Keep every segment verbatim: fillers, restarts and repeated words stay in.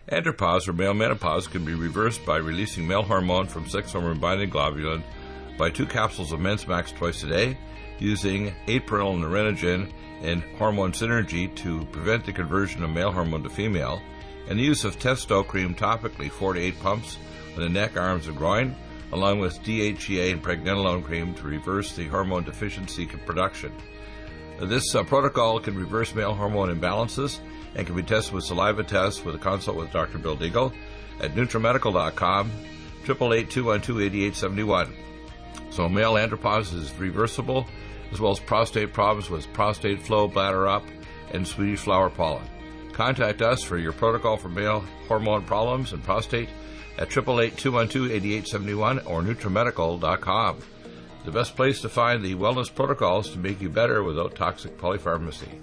Andropause, or male menopause, can be reversed by releasing male hormone from sex hormone-binding globulin by two capsules of Men's Max twice a day, using eight-pearl nerinogen and hormone synergy to prevent the conversion of male hormone to female, and the use of Testo cream topically four to eight pumps on the neck, arms, and groin, along with D H E A and pregnenolone cream to reverse the hormone deficiency production. This uh, protocol can reverse male hormone imbalances and can be tested with saliva tests with a consult with Doctor Bill Deagle at NutriMedical dot com, eight eight eight, two one two, eight eight seven one. So male andropause is reversible, as well as prostate problems with prostate flow, bladder up, and Swedish flower pollen. Contact us for your protocol for male hormone problems and prostate at eight eight eight, two one two, eight eight seven one or NutriMedical dot com. The best place to find the wellness protocols to make you better without toxic polypharmacy.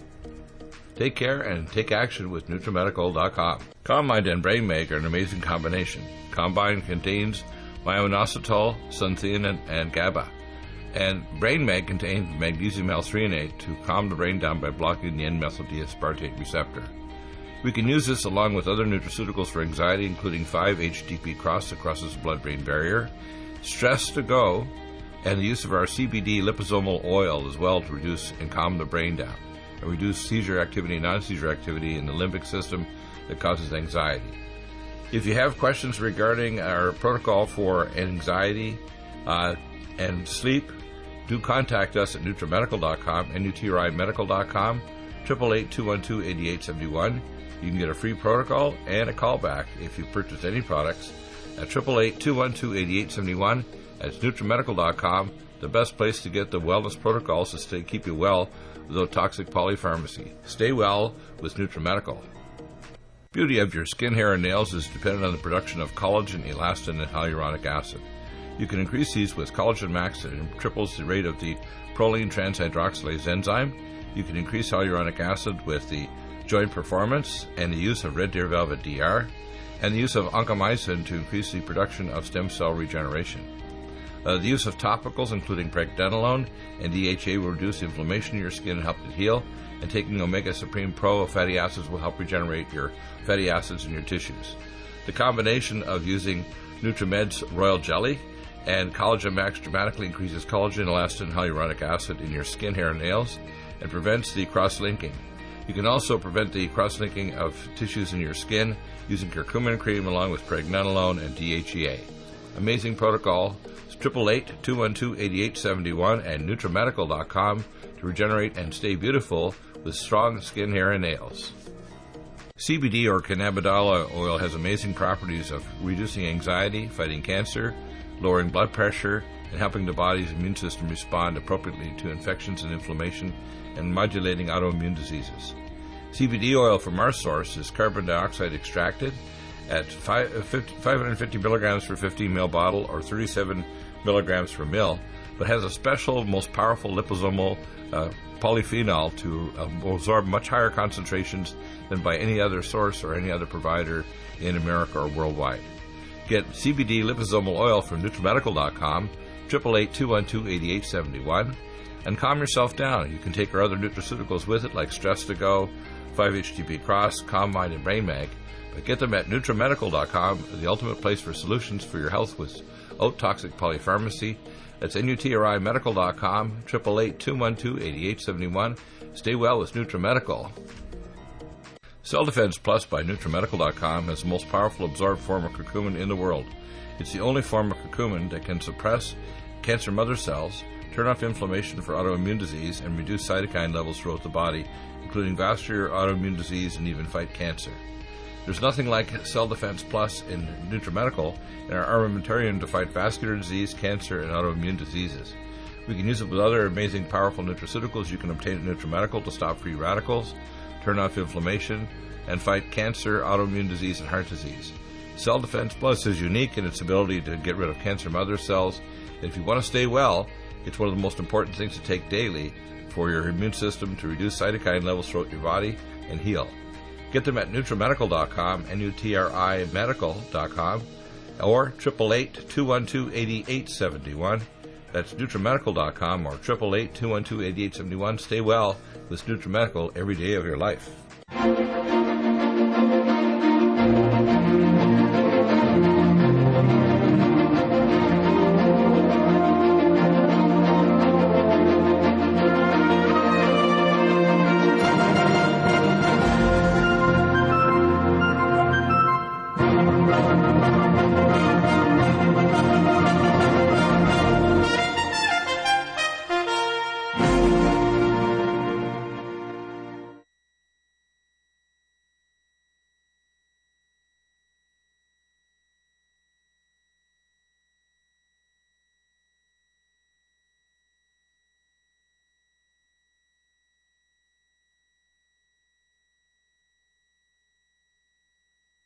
Take care and take action with NutriMedical dot com. Combine and BrainMag are an amazing combination. Combine contains myo-inositol, sunthein, and GABA. And BrainMag contains magnesium L-threonate to calm the brain down by blocking the N-methyl D-aspartate receptor. We can use this along with other nutraceuticals for anxiety, including five H T P Cross that crosses the blood-brain barrier, Stress to Go, and the use of our C B D liposomal oil as well to reduce and calm the brain down, and reduce seizure activity and non-seizure activity in the limbic system that causes anxiety. If you have questions regarding our protocol for anxiety uh, and sleep, do contact us at NutriMedical dot com, N U T R I Medical dot com, eight eight eight, two one two, eight eight seven one. You can get a free protocol and a callback if you purchase any products at eight eight eight, two one two, eight eight seven one. That's NutriMedical dot com, the best place to get the wellness protocols to stay keep you well without toxic polypharmacy. Stay well with NutriMedical. Beauty of your skin, hair, and nails is dependent on the production of collagen, elastin, and hyaluronic acid. You can increase these with Collagen Max that triples the rate of the proline transhydroxylase enzyme. You can increase hyaluronic acid with the Joint Performance and the use of Red Deer Velvet D R, and the use of oncomycin to increase the production of stem cell regeneration. Uh, the use of topicals, including pregnenolone and D H A, will reduce inflammation in your skin and help it heal, and taking Omega Supreme Pro fatty acids will help regenerate your fatty acids in your tissues. The combination of using NutriMed's Royal Jelly and Collagen Max dramatically increases collagen, elastin, and hyaluronic acid in your skin, hair, and nails, and prevents the cross-linking. You can also prevent the cross-linking of tissues in your skin using curcumin cream along with pregnenolone and D H E A. Amazing protocol. eight eight eight, two one two, eight eight seven one and NutriMedical dot com to regenerate and stay beautiful with strong skin, hair, and nails. C B D or cannabidiol oil has amazing properties of reducing anxiety, fighting cancer, lowering blood pressure, and helping the body's immune system respond appropriately to infections and inflammation, and modulating autoimmune diseases. C B D oil from our source is carbon dioxide extracted at five hundred fifty milligrams per fifteen milliliter bottle or thirty-seven milligrams per mil, but has a special, most powerful liposomal uh, polyphenol to uh, absorb much higher concentrations than by any other source or any other provider in America or worldwide. Get C B D liposomal oil from NutriMedical dot com, eight eight eight, two one two, eight eight seven one, and calm yourself down. You can take our other nutraceuticals with it, like Stress to Go, five H T P Cross, Calm Mind, and BrainMag, but get them at NutriMedical dot com, the ultimate place for solutions for your health without toxic polypharmacy. That's N U T R I Medical dot com, eight eight eight, two one two, eight eight seven one. Stay well with NutriMedical. Cell Defense Plus by NutriMedical dot com has the most powerful absorbed form of curcumin in the world. It's the only form of curcumin that can suppress cancer mother cells, turn off inflammation for autoimmune disease, and reduce cytokine levels throughout the body, including vascular autoimmune disease and even fight cancer. There's nothing like Cell Defense Plus in NutriMedical and our armamentarium to fight vascular disease, cancer, and autoimmune diseases. We can use it with other amazing, powerful nutraceuticals you can obtain at NutriMedical to stop free radicals, turn off inflammation, and fight cancer, autoimmune disease, and heart disease. Cell Defense Plus is unique in its ability to get rid of cancer mother cells. And if you want to stay well, it's one of the most important things to take daily for your immune system to reduce cytokine levels throughout your body and heal. Get them at NutriMedical dot com, N U T R I Medical dot com, or eight eight eight, two one two, eight eight seven one. That's NutriMedical dot com or eight eight eight, two one two, eight eight seven one. Stay well with NutriMedical every day of your life.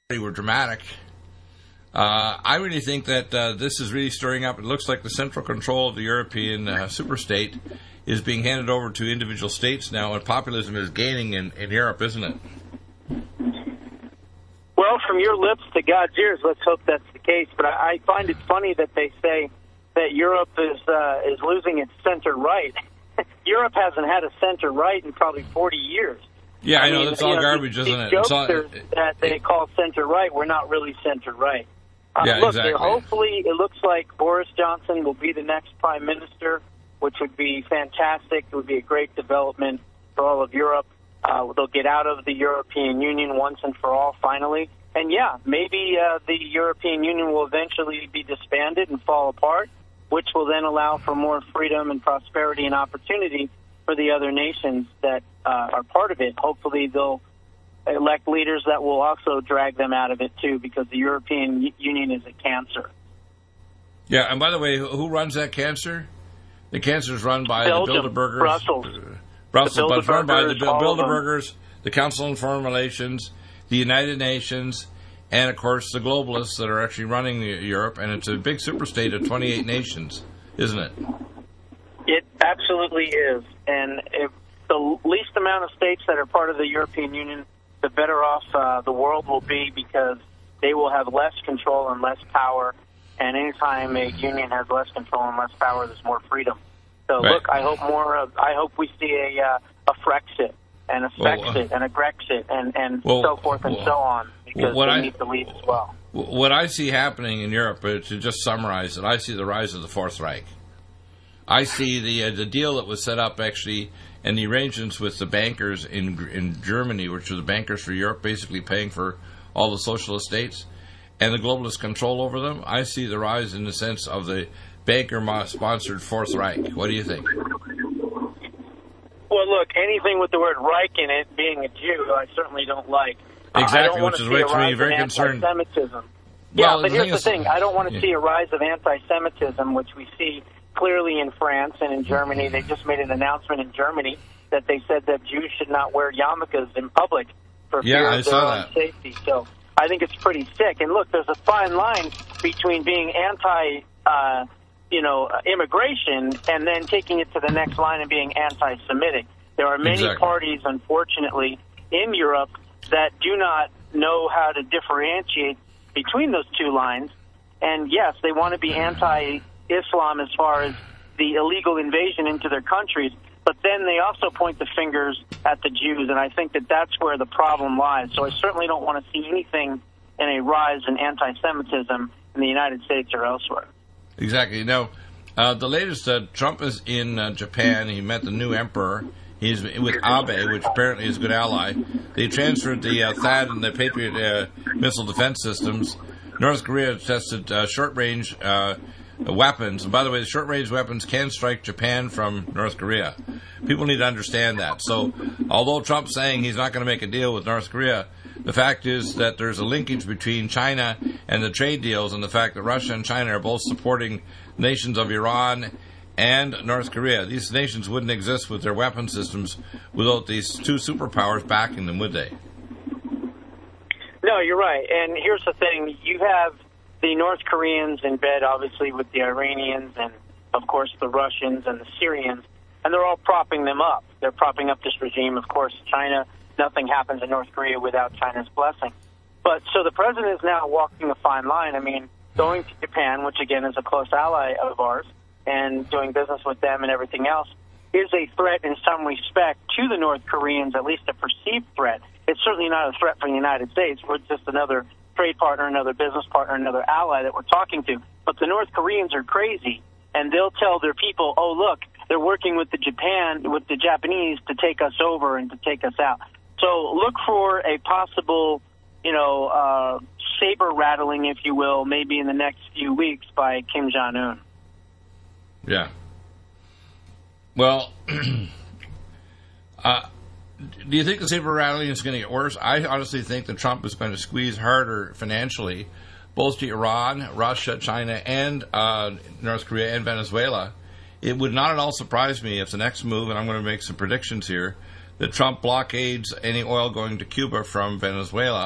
were dramatic. Uh, I really think that uh, this is really stirring up. It looks like the central control of the European uh, superstate is being handed over to individual states now, and populism is gaining in, in Europe, isn't it? Well, from your lips to God's ears, let's hope that's the case. But I, I find it funny that they say that Europe is uh, is losing its center right. Europe hasn't had a center right in probably forty years. Yeah, I, I know, mean, that's all know, garbage, these, isn't these it? It's all, that they call center right, we're not really center right. Uh, yeah, look, exactly. Hopefully, it looks like Boris Johnson will be the next prime minister, which would be fantastic. It would be a great development for all of Europe. Uh, they'll get out of the European Union once and for all, finally. And, yeah, maybe uh, the European Union will eventually be disbanded and fall apart, which will then allow for more freedom and prosperity and opportunity for the other nations that uh, are part of it. Hopefully, they'll elect leaders that will also drag them out of it, too, because the European Union is a cancer. Yeah, and by the way, who runs that cancer? The cancer is run by Belgium, the Bilderbergers. Brussels. Uh, Brussels, but run by the all Bilderbergers, the Council on Foreign Relations, the United Nations, and, of course, the globalists that are actually running the, Europe. And it's a big superstate of twenty-eight nations, isn't it? It absolutely is. And if the least amount of states that are part of the European Union, the better off uh, the world will be, because they will have less control and less power. And anytime a union has less control and less power, there's more freedom. So, right. Look, I hope more of, I hope we see a uh, a Frexit and a Spexit well, uh, and a Grexit and, and well, so forth and well, so on, because they I, need to leave as well. What I see happening in Europe, uh, to just summarize it, I see the rise of the Fourth Reich. I see the uh, the deal that was set up, actually, and the arrangements with the bankers in in Germany, which are the bankers for Europe, basically paying for all the socialist states, and the globalist control over them. I see the rise in the sense of the banker-sponsored Fourth Reich. What do you think? Well, look, anything with the word Reich in it, being a Jew, I certainly don't like. Exactly, uh, which is makes me very concerned. Anti-Semitism. Yeah, well, but here's the thing. I don't want to yeah. see a rise of anti-Semitism, which we see clearly in France and in Germany. They just made an announcement in Germany that they said that Jews should not wear yarmulkes in public for fear yeah, of their own that. safety. So I think it's pretty sick. And look, there's a fine line between being anti, uh, you know, immigration and then taking it to the next line and being anti-Semitic. There are many exactly. parties, unfortunately, in Europe that do not know how to differentiate between those two lines. And yes, they want to be anti-Islam as far as the illegal invasion into their countries, but then they also point the fingers at the Jews, and I think that that's where the problem lies. So I certainly don't want to see anything in a rise in anti-Semitism in the United States or elsewhere. Exactly. Now, uh, the latest, uh, Trump is in uh, Japan. He met the new emperor. He's with Abe, which apparently is a good ally. They transferred the uh, THAAD and the Patriot uh, missile defense systems. North Korea tested uh, short-range uh, weapons. And by the way, the short-range weapons can strike Japan from North Korea. People need to understand that. So, although Trump's saying he's not going to make a deal with North Korea, the fact is that there's a linkage between China and the trade deals, and the fact that Russia and China are both supporting nations of Iran and North Korea. These nations wouldn't exist with their weapon systems without these two superpowers backing them, would they? No, you're right. And here's the thing. You have the North Koreans in bed, obviously, with the Iranians and, of course, the Russians and the Syrians, and they're all propping them up. They're propping up this regime. Of course, China, nothing happens in North Korea without China's blessing. But so the president is now walking a fine line. I mean, going to Japan, which, again, is a close ally of ours, and doing business with them and everything else, is a threat in some respect to the North Koreans, at least a perceived threat. It's certainly not a threat from the United States. We're just another trade partner, another business partner, another ally that we're talking to. But the North Koreans are crazy, and they'll tell their people, oh, look, they're working with the Japan, with the Japanese to take us over and to take us out. So look for a possible, you know, uh, saber rattling, if you will, maybe in the next few weeks by Kim Jong-un. Yeah. Well, uh, do you think the saber rattling is going to get worse? I honestly think that Trump is going to squeeze harder financially, both to Iran, Russia, China, and uh, North Korea and Venezuela. It would not at all surprise me if the next move, and I'm going to make some predictions here, that Trump blockades any oil going to Cuba from Venezuela,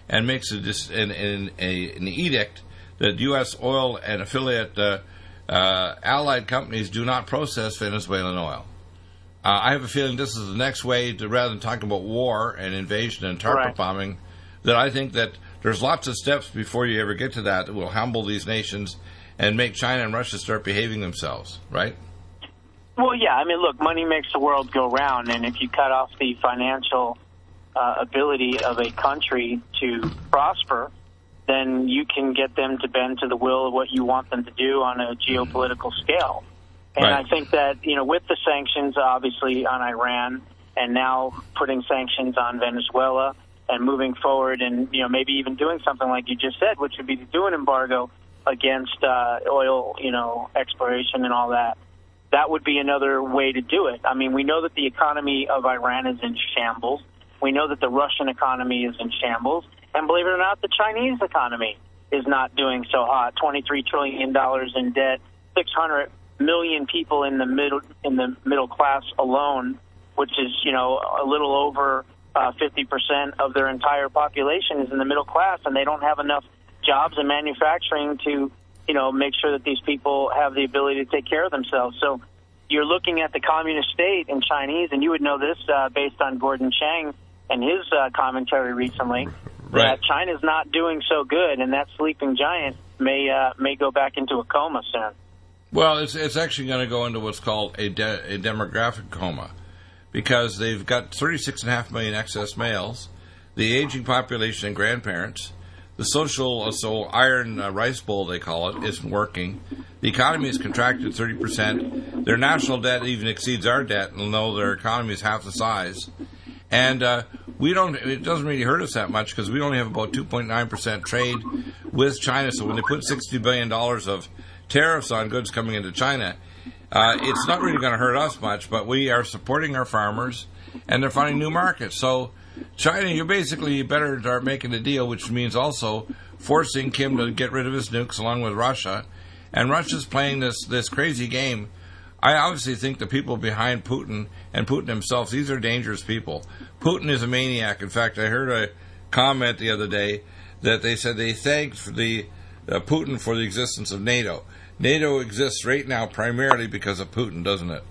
and makes a, an, an, a, an edict that U S oil and affiliate uh, uh, allied companies do not process Venezuelan oil. Uh, I have a feeling this is the next way to, rather than talking about war and invasion and target right. bombing, that I think that there's lots of steps before you ever get to that that will humble these nations and make China and Russia start behaving themselves, right? Well, yeah. I mean, look, money makes the world go round, and if you cut off the financial uh, ability of a country to prosper, then you can get them to bend to the will of what you want them to do on a geopolitical scale. And right. I think that, you know, with the sanctions, obviously, on Iran, and now putting sanctions on Venezuela and moving forward and, you know, maybe even doing something like you just said, which would be to do an embargo against uh, oil, you know, exploration and all that, that would be another way to do it. I mean, we know that the economy of Iran is in shambles. We know that the Russian economy is in shambles. And believe it or not, the Chinese economy is not doing so hot. twenty-three trillion dollars in debt, six hundred million people in the middle in the middle class alone, which is, you know, a little over uh, fifty percent of their entire population is in the middle class, and they don't have enough jobs in manufacturing to, you know, make sure that these people have the ability to take care of themselves. So you're looking at the communist state and Chinese, and you would know this uh, based on Gordon Chang and his uh, commentary recently, right. that China's not doing so good, and that sleeping giant may uh, may go back into a coma soon. Well, it's it's actually going to go into what's called a, de- a demographic coma, because they've got thirty-six point five million excess males, the aging population and grandparents, the social uh, so iron uh, rice bowl, they call it, isn't working. The economy is contracted thirty percent. Their national debt even exceeds our debt, and though their economy is half the size. And uh, we don't. It doesn't really hurt us that much because we only have about two point nine percent trade with China. So when they put sixty billion dollars of tariffs on goods coming into China, uh, it's not really going to hurt us much, but we are supporting our farmers, and they're finding new markets. So China, you're basically better start making a deal, which means also forcing Kim to get rid of his nukes along with Russia. And Russia's playing this, this crazy game. I obviously think the people behind Putin and Putin himself, these are dangerous people. Putin is a maniac. In fact, I heard a comment the other day that they said they thanked the uh, Putin for the existence of NATO. NATO exists right now primarily because of Putin, doesn't it?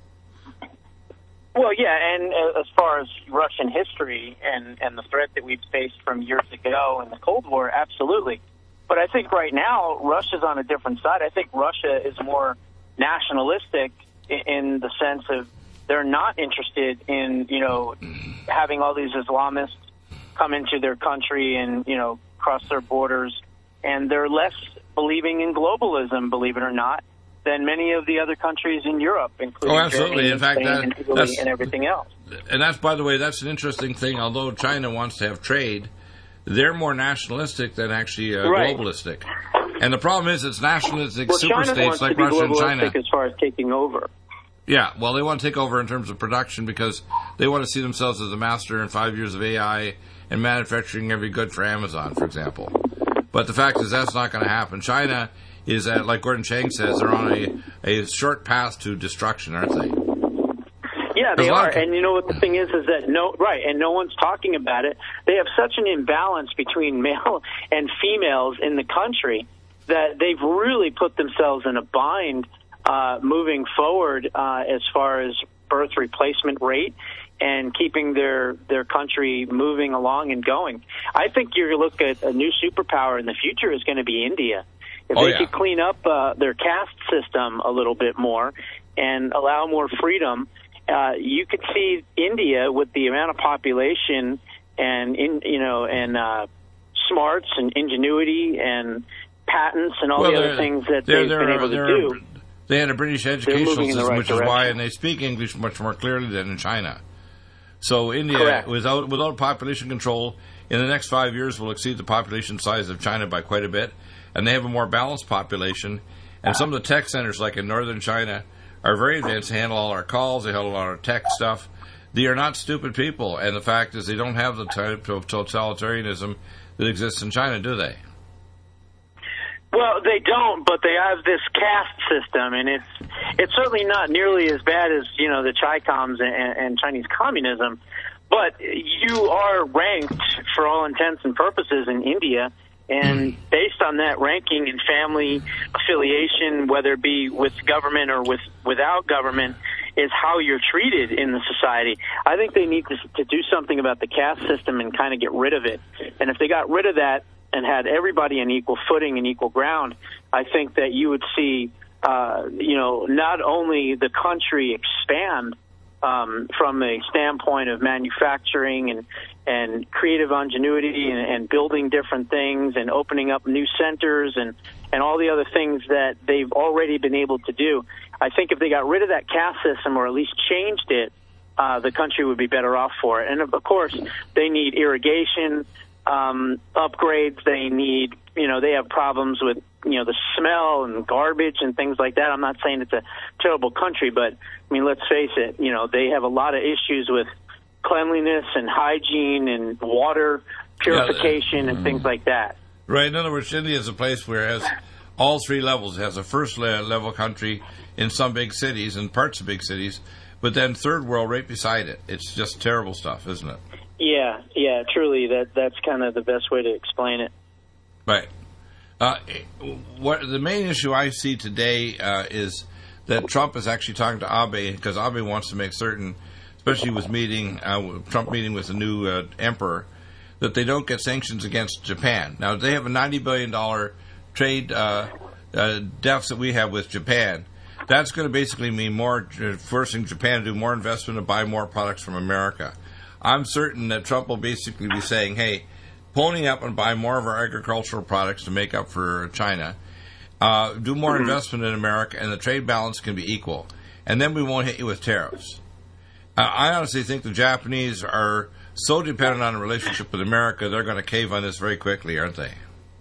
Well, yeah, and uh, as far as Russian history and, and the threat that we've faced from years ago in the Cold War, absolutely. But I think right now Russia's on a different side. I think Russia is more nationalistic in, in the sense of they're not interested in, you know, having all these Islamists come into their country and, you know, cross their borders. And they're less believing in globalism, believe it or not, than many of the other countries in Europe, including oh, absolutely. Germany, in fact, Spain, that, and Italy, and everything else. And that's, by the way, that's an interesting thing. Although China wants to have trade, they're more nationalistic than actually uh, right. globalistic. And the problem is, it's nationalistic well, superstates like Russia and China. As far as taking over. Yeah, well, they want to take over in terms of production because they want to see themselves as a master in five years of A I and manufacturing every good for Amazon, for example. But the fact is, that's not going to happen. China is, at, like Gordon Chang says, they're on a, a short path to destruction, aren't they? Yeah, they are. And you know what the thing is, is that no, right, and no one's talking about it. They have such an imbalance between male and females in the country that they've really put themselves in a bind uh, moving forward uh, as far as birth replacement rate and keeping their, their country moving along and going. I think you're going to look at a new superpower in the future is going to be India. If oh, they yeah. could clean up uh, their caste system a little bit more and allow more freedom, uh, you could see India with the amount of population and, in, you know, and uh, smarts and ingenuity and patents and all well, the other things that they've been able to do. They had a British educational system, right which direction. is why, and they speak English much more clearly than in China. So India, Correct. without without population control, in the next five years will exceed the population size of China by quite a bit, and they have a more balanced population. And some of the tech centers, like in northern China, are very advanced. They handle all our calls. They handle all our tech stuff. They are not stupid people, and the fact is they don't have the type of totalitarianism that exists in China, do they? Well, they don't, but they have this caste system, and it's it's certainly not nearly as bad as, you know, the Chi-Coms and, and Chinese communism, but you are ranked for all intents and purposes in India, and based on that ranking and family affiliation, whether it be with government or with without government, is how you're treated in the society. I think they need to, to do something about the caste system and kind of get rid of it. And if they got rid of that and had everybody on equal footing and equal ground, I think that you would see, uh, you know, not only the country expand um, from a standpoint of manufacturing and, and creative ingenuity and, and building different things and opening up new centers and, and all the other things that they've already been able to do. I think if they got rid of that caste system or at least changed it, uh, the country would be better off for it. And, of course, they need irrigation um, upgrades. They need, you know, they have problems with, you know, the smell and garbage and things like that. I'm not saying it's a terrible country, but, I mean, let's face it, you know, they have a lot of issues with cleanliness and hygiene and water purification yeah, and things like that. Right. In other words, India is a place where it has all three levels. It has a first level country in some big cities and parts of big cities, but then third world right beside it. It's just terrible stuff, isn't it? Yeah, yeah, truly. That that's kind of the best way to explain it. Right. Uh, what the main issue I see today uh, is that Trump is actually talking to Abe because Abe wants to make certain, especially with meeting uh, Trump meeting with the new uh, emperor, that they don't get sanctions against Japan. Now they have a ninety billion dollars trade uh, uh, deficit we have with Japan. That's going to basically mean more uh, forcing Japan to do more investment and buy more products from America. I'm certain that Trump will basically be saying, hey, pony up and buy more of our agricultural products to make up for China. Uh, do more mm-hmm. investment in America, and the trade balance can be equal. And then we won't hit you with tariffs. Uh, I honestly think the Japanese are so dependent on a relationship with America, they're going to cave on this very quickly, aren't they?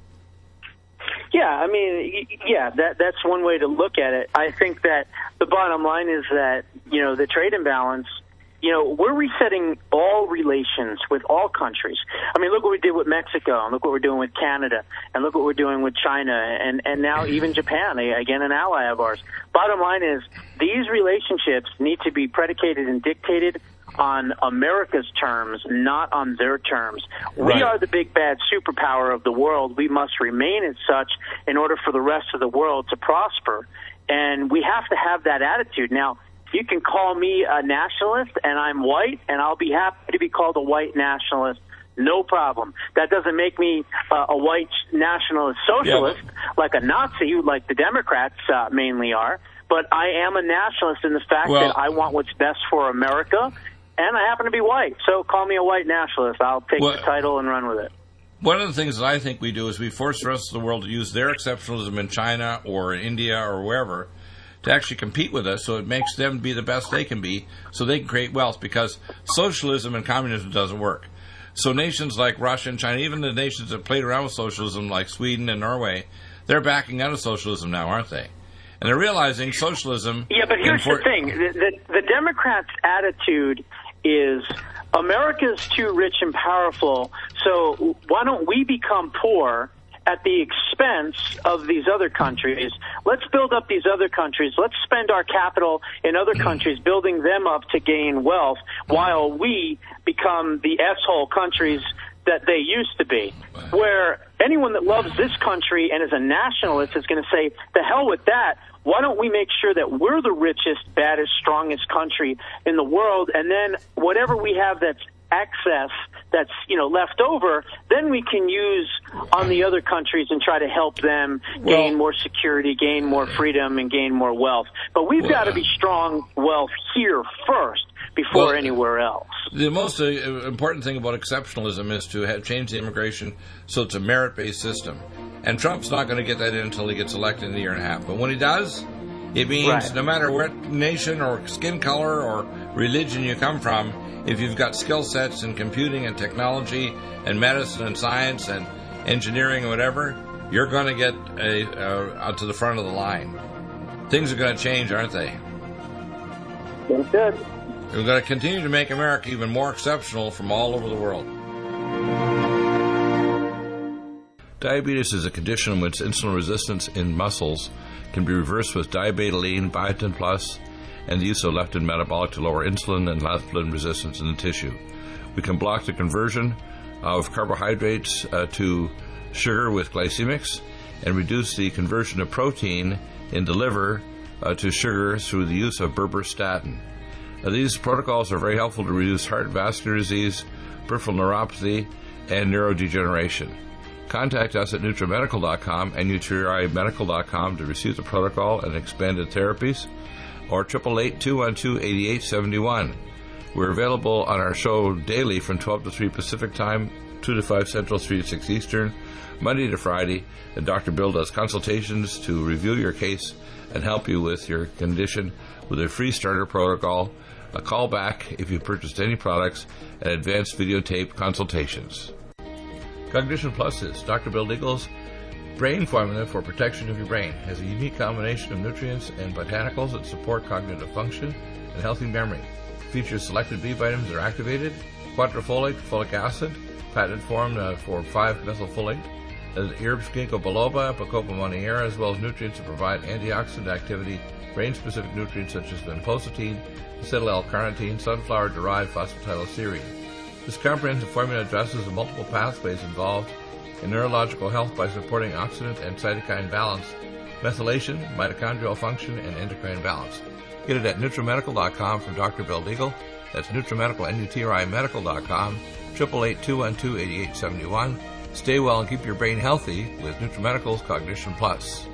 Yeah, I mean, yeah, that that's one way to look at it. I think that the bottom line is that, you know, the trade imbalance, you know, we're resetting all relations with all countries. I mean, look what we did with Mexico, and look what we're doing with Canada, and look what we're doing with China, and, and now even Japan, again, an ally of ours. Bottom line is these relationships need to be predicated and dictated on America's terms, not on their terms. Right. We are the big bad superpower of the world. We must remain as such in order for the rest of the world to prosper. And we have to have that attitude. Now, you can call me a nationalist, and I'm white, and I'll be happy to be called a white nationalist. No problem. That doesn't make me uh, a white nationalist socialist, yeah, but like a Nazi, like the Democrats uh, mainly are. But I am a nationalist in the fact well, that I want what's best for America, and I happen to be white. So call me a white nationalist. I'll take well, the title and run with it. One of the things that I think we do is we force the rest of the world to use their exceptionalism in China or in India or wherever to actually compete with us, so it makes them be the best they can be, so they can create wealth, because socialism and communism doesn't work. So nations like Russia and China, even the nations that played around with socialism like Sweden and Norway, they're backing out of socialism now, aren't they? And they're realizing socialism... Yeah, but here's the thing. The, the, the Democrats' attitude is America's too rich and powerful, so why don't we become poor at the expense of these other countries? Let's build up these other countries. Let's spend our capital in other countries, building them up to gain wealth, while we become the S-hole countries that they used to be, where anyone that loves this country and is a nationalist is going to say, the hell with that. Why don't we make sure that we're the richest, baddest, strongest country in the world, and then whatever we have that's excess, that's, you know, left over, then we can use on the other countries and try to help them gain well, more security, gain more freedom, and gain more wealth. But we've well, got to be strong wealth here first before well, anywhere else. The most uh, important thing about exceptionalism is to have change the immigration so it's a merit-based system. And Trump's not going to get that in until he gets elected in a year and a half. But when he does, it means right. no matter what nation or skin color or religion you come from, if you've got skill sets in computing and technology and medicine and science and engineering or whatever, you're going to get a, uh, to the front of the line. Things are going to change, aren't they? That's good. We're going to continue to make America even more exceptional from all over the world. Diabetes is a condition in which insulin resistance in muscles can be reversed with diabetoline, biotin plus, and the use of leptin metabolic to lower insulin and leptin resistance in the tissue. We can block the conversion of carbohydrates uh, to sugar with glycemics and reduce the conversion of protein in the liver uh, to sugar through the use of berberstatin. Now, these protocols are very helpful to reduce heart vascular disease, peripheral neuropathy, and neurodegeneration. Contact us at NutriMedical dot com and Uteri Medical dot com to receive the protocol and expanded therapies, or eight eight eight, two one two, eight eight seven one. We're available on our show daily from twelve to three Pacific Time, two to five Central, three to six Eastern, Monday to Friday, and Doctor Bill does consultations to review your case and help you with your condition with a free starter protocol, a call back if you purchased any products, and advanced videotape consultations. Cognition Plus is Doctor Bill Deagle's brain formula for protection of your brain. It has a unique combination of nutrients and botanicals that support cognitive function and healthy memory. It features selected B vitamins that are activated, quadrifolate, folic acid, patented form uh, for five methylfolate, herbs ginkgo biloba, bacopa monnieri, as well as nutrients that provide antioxidant activity, brain-specific nutrients such as vinpocetine, acetyl-L-carnitine, sunflower-derived phosphatidylserine. This comprehensive formula addresses the multiple pathways involved in neurological health by supporting oxidant and cytokine balance, methylation, mitochondrial function, and endocrine balance. Get it at NutriMedical dot com from Doctor Bill Deagle. That's NutriMedical, N U T R I Medical dot com, eight eight eight, two one two, eight eight seven one. Stay well and keep your brain healthy with NutriMedical's Cognition Plus.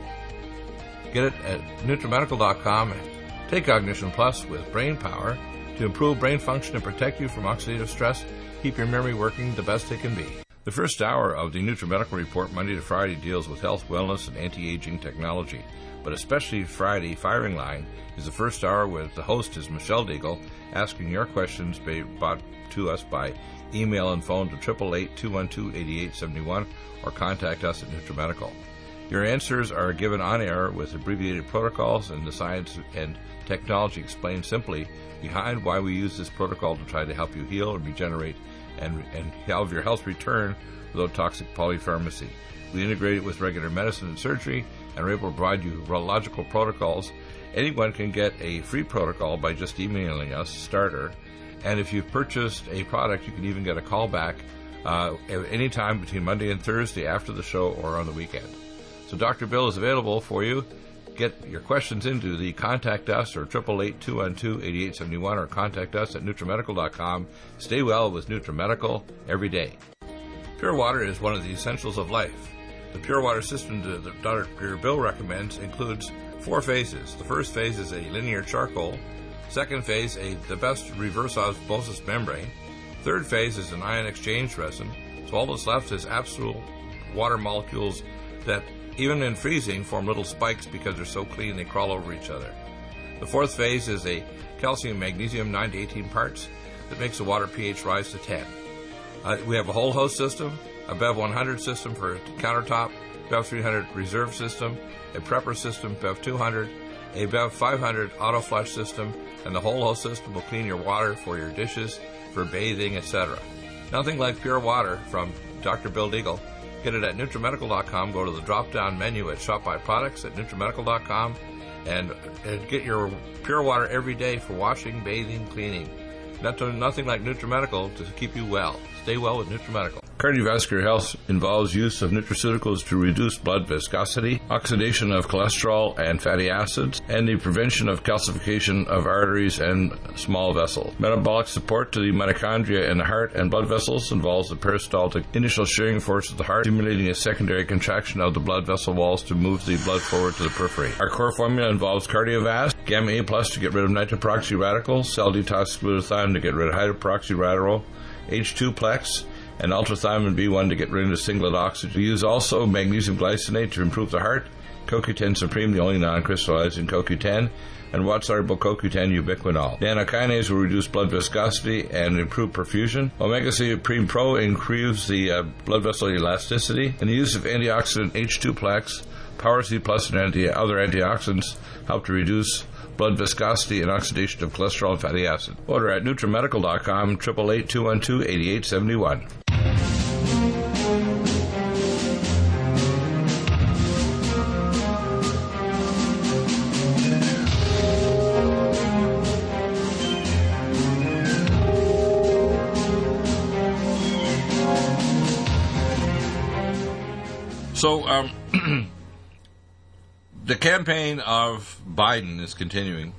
Get it at NutriMedical dot com. Take Cognition Plus with brain power to improve brain function and protect you from oxidative stress. Keep your memory working the best it can be. The first hour of the NutriMedical Report, Monday to Friday, deals with health, wellness, and anti-aging technology. But especially Friday, Firing Line, is the first hour where the host is Michelle Deagle, asking your questions brought to us by email and phone to eight eight eight, two one two, eight eight seven one or contact us at NutriMedical. Your answers are given on air with abbreviated protocols and the science and technology explained simply behind why we use this protocol to try to help you heal and regenerate and, and have your health return without toxic polypharmacy. We integrate it with regular medicine and surgery and are able to provide you urological protocols. Anyone can get a free protocol by just emailing us, starter, and if you've purchased a product, you can even get a call back uh, at any time between Monday and Thursday after the show or on the weekend. So Doctor Bill is available for you. Get your questions into the Contact Us or eight eight eight, two one two, eight eight seven one or contact us at NutriMedical dot com. Stay well with NutriMedical every day. Pure water is one of the essentials of life. The pure water system that Doctor Bill recommends includes four phases. The first phase is a linear charcoal. Second phase, a the best reverse osmosis membrane. Third phase is an ion exchange resin. So all that's left is absolute water molecules that, even in freezing, form little spikes because they're so clean they crawl over each other. The fourth phase is a calcium magnesium nine to eighteen parts that makes the water pH rise to ten. Uh, we have a whole host system, a B E V one hundred system for a countertop, B E V three hundred reserve system, a prepper system, B E V two hundred, a B E V five hundred auto flush system, and the whole host system will clean your water for your dishes, for bathing, et cetera. Nothing like pure water from Doctor Bill Deagle. Get it at NutriMedical dot com. Go to the drop-down menu at Shop By Products at NutriMedical dot com and, and get your pure water every day for washing, bathing, cleaning. Not to, nothing like NutriMedical to keep you well. Stay well with NutriMedical. Cardiovascular health involves use of nutraceuticals to reduce blood viscosity, oxidation of cholesterol and fatty acids, and the prevention of calcification of arteries and small vessels. Metabolic support to the mitochondria in the heart and blood vessels involves the peristaltic initial shearing force of the heart, stimulating a secondary contraction of the blood vessel walls to move the blood forward to the periphery. Our core formula involves Cardiovasc, Gamma A Plus to get rid of nitroperoxy radicals, Cell Detox Glutathione to get rid of hydroperoxy radical, H two Plex, and ultrathymine B one to get rid of singlet oxygen. We use also magnesium glycinate to improve the heart, C O Q ten Supreme, the only non-crystallizing C O Q ten, and water-soluble C O Q ten ubiquinol. Nanokinase will reduce blood viscosity and improve perfusion. Omega Supreme Pro improves the uh, blood vessel elasticity, and the use of antioxidant H two Plex, Power C Plus, and anti- other antioxidants help to reduce blood viscosity and oxidation of cholesterol and fatty acid. Order at NutriMedical dot com, eight eight eight, two one two, eight eight seven one. So, um, the campaign of Biden is continuing.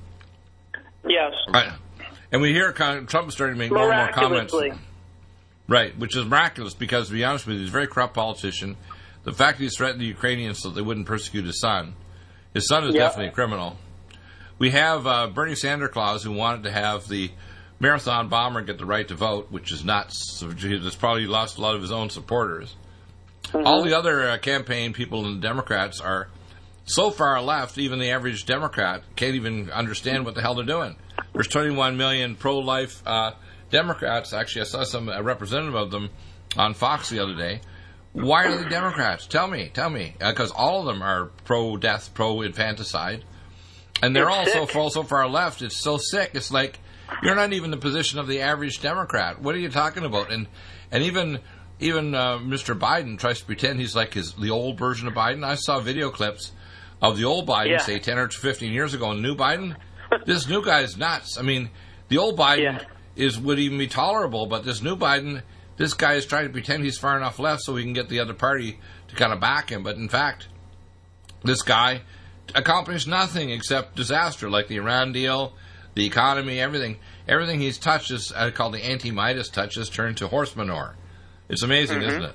Yes. Right. And we hear kind of, Trump is starting to make more and more comments. Right, which is miraculous because, to be honest with you, he's a very corrupt politician. The fact that he's threatened the Ukrainians so that they wouldn't persecute his son. His son is yep. definitely a criminal. We have uh, Bernie Sanders Claus, who wanted to have the marathon bomber get the right to vote, which is nuts. He's probably lost a lot of his own supporters. Mm-hmm. All the other uh, campaign people and the Democrats are so far left, even the average Democrat can't even understand what the hell they're doing. There's twenty-one million pro-life uh, Democrats. Actually, I saw some a representative of them on Fox the other day. Why are they Democrats? Tell me, tell me. Because uh, all of them are pro-death, pro-infanticide. And they're all so far, so far left, it's so sick. It's like, you're not even in the position of the average Democrat. What are you talking about? And and even even uh, Mister Biden tries to pretend he's like his the old version of Biden. I saw video clips of the old Biden, yeah. say ten or fifteen years ago, and new Biden. This new guy is nuts. I mean, the old Biden yeah. is would even be tolerable, but this new Biden, this guy is trying to pretend he's far enough left so he can get the other party to kind of back him. But in fact, this guy accomplished nothing except disaster, like the Iran deal, the economy, everything. Everything he's touched is uh, called the anti-Midas touches turned to horse manure. It's amazing, mm-hmm. isn't it?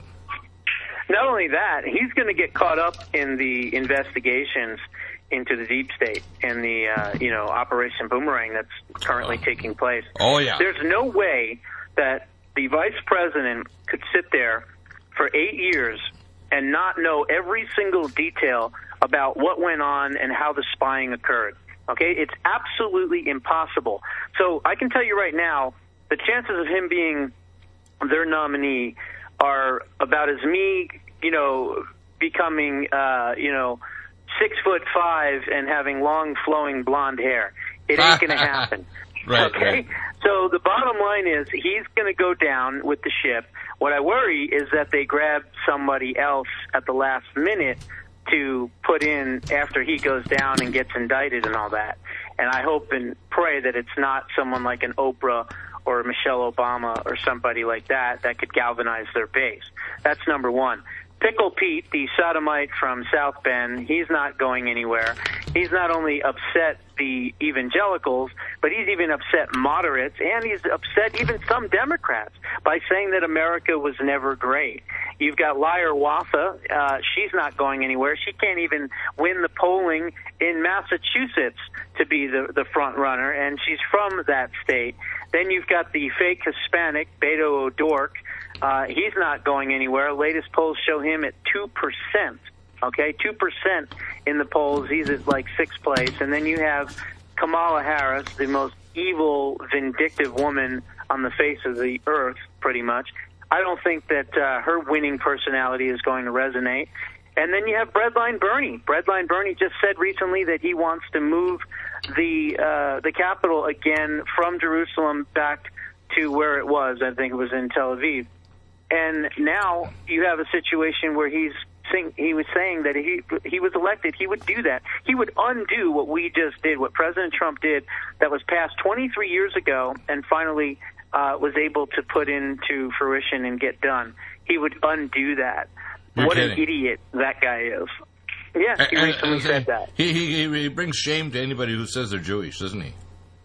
Not only that, he's going to get caught up in the investigations into the deep state and the uh, you know Operation Boomerang that's currently oh. taking place. Oh yeah. There's no way that the vice president could sit there for eight years and not know every single detail about what went on and how the spying occurred. Okay, it's absolutely impossible. So I can tell you right now, the chances of him being their nominee are about as me, you know, becoming, uh, you know, six foot five and having long flowing blonde hair. It ain't going to happen. Right, okay? Right. So the bottom line is he's going to go down with the ship. What I worry is that they grab somebody else at the last minute to put in after he goes down and gets indicted and all that. And I hope and pray that it's not someone like an Oprah or Michelle Obama or somebody like that that could galvanize their base. That's number one. Pickle Pete, the sodomite from South Bend, he's not going anywhere. He's not only upset the evangelicals, but he's even upset moderates, and he's upset even some Democrats by saying that America was never great. You've got Liar Watha. Uh, she's not going anywhere. She can't even win the polling in Massachusetts to be the, the front runner, and she's from that state. Then you've got the fake Hispanic, Beto O'Rourke. Uh, he's not going anywhere. Latest polls show him at two percent. Okay, two percent in the polls. He's at like sixth place. And then you have Kamala Harris, the most evil, vindictive woman on the face of the earth, pretty much. I don't think that uh, her winning personality is going to resonate. And then you have Breadline Bernie. Breadline Bernie just said recently that he wants to move the uh, the capital again from Jerusalem back to where it was. I think it was in Tel Aviv. And now you have a situation where he's saying, he was saying that he he was elected, he would do that. He would undo what we just did, what President Trump did, that was passed twenty-three years ago and finally uh, was able to put into fruition and get done. He would undo that. You're what kidding. An idiot that guy is. Yes, he and, recently and, said that. He, he, he brings shame to anybody who says they're Jewish, doesn't he?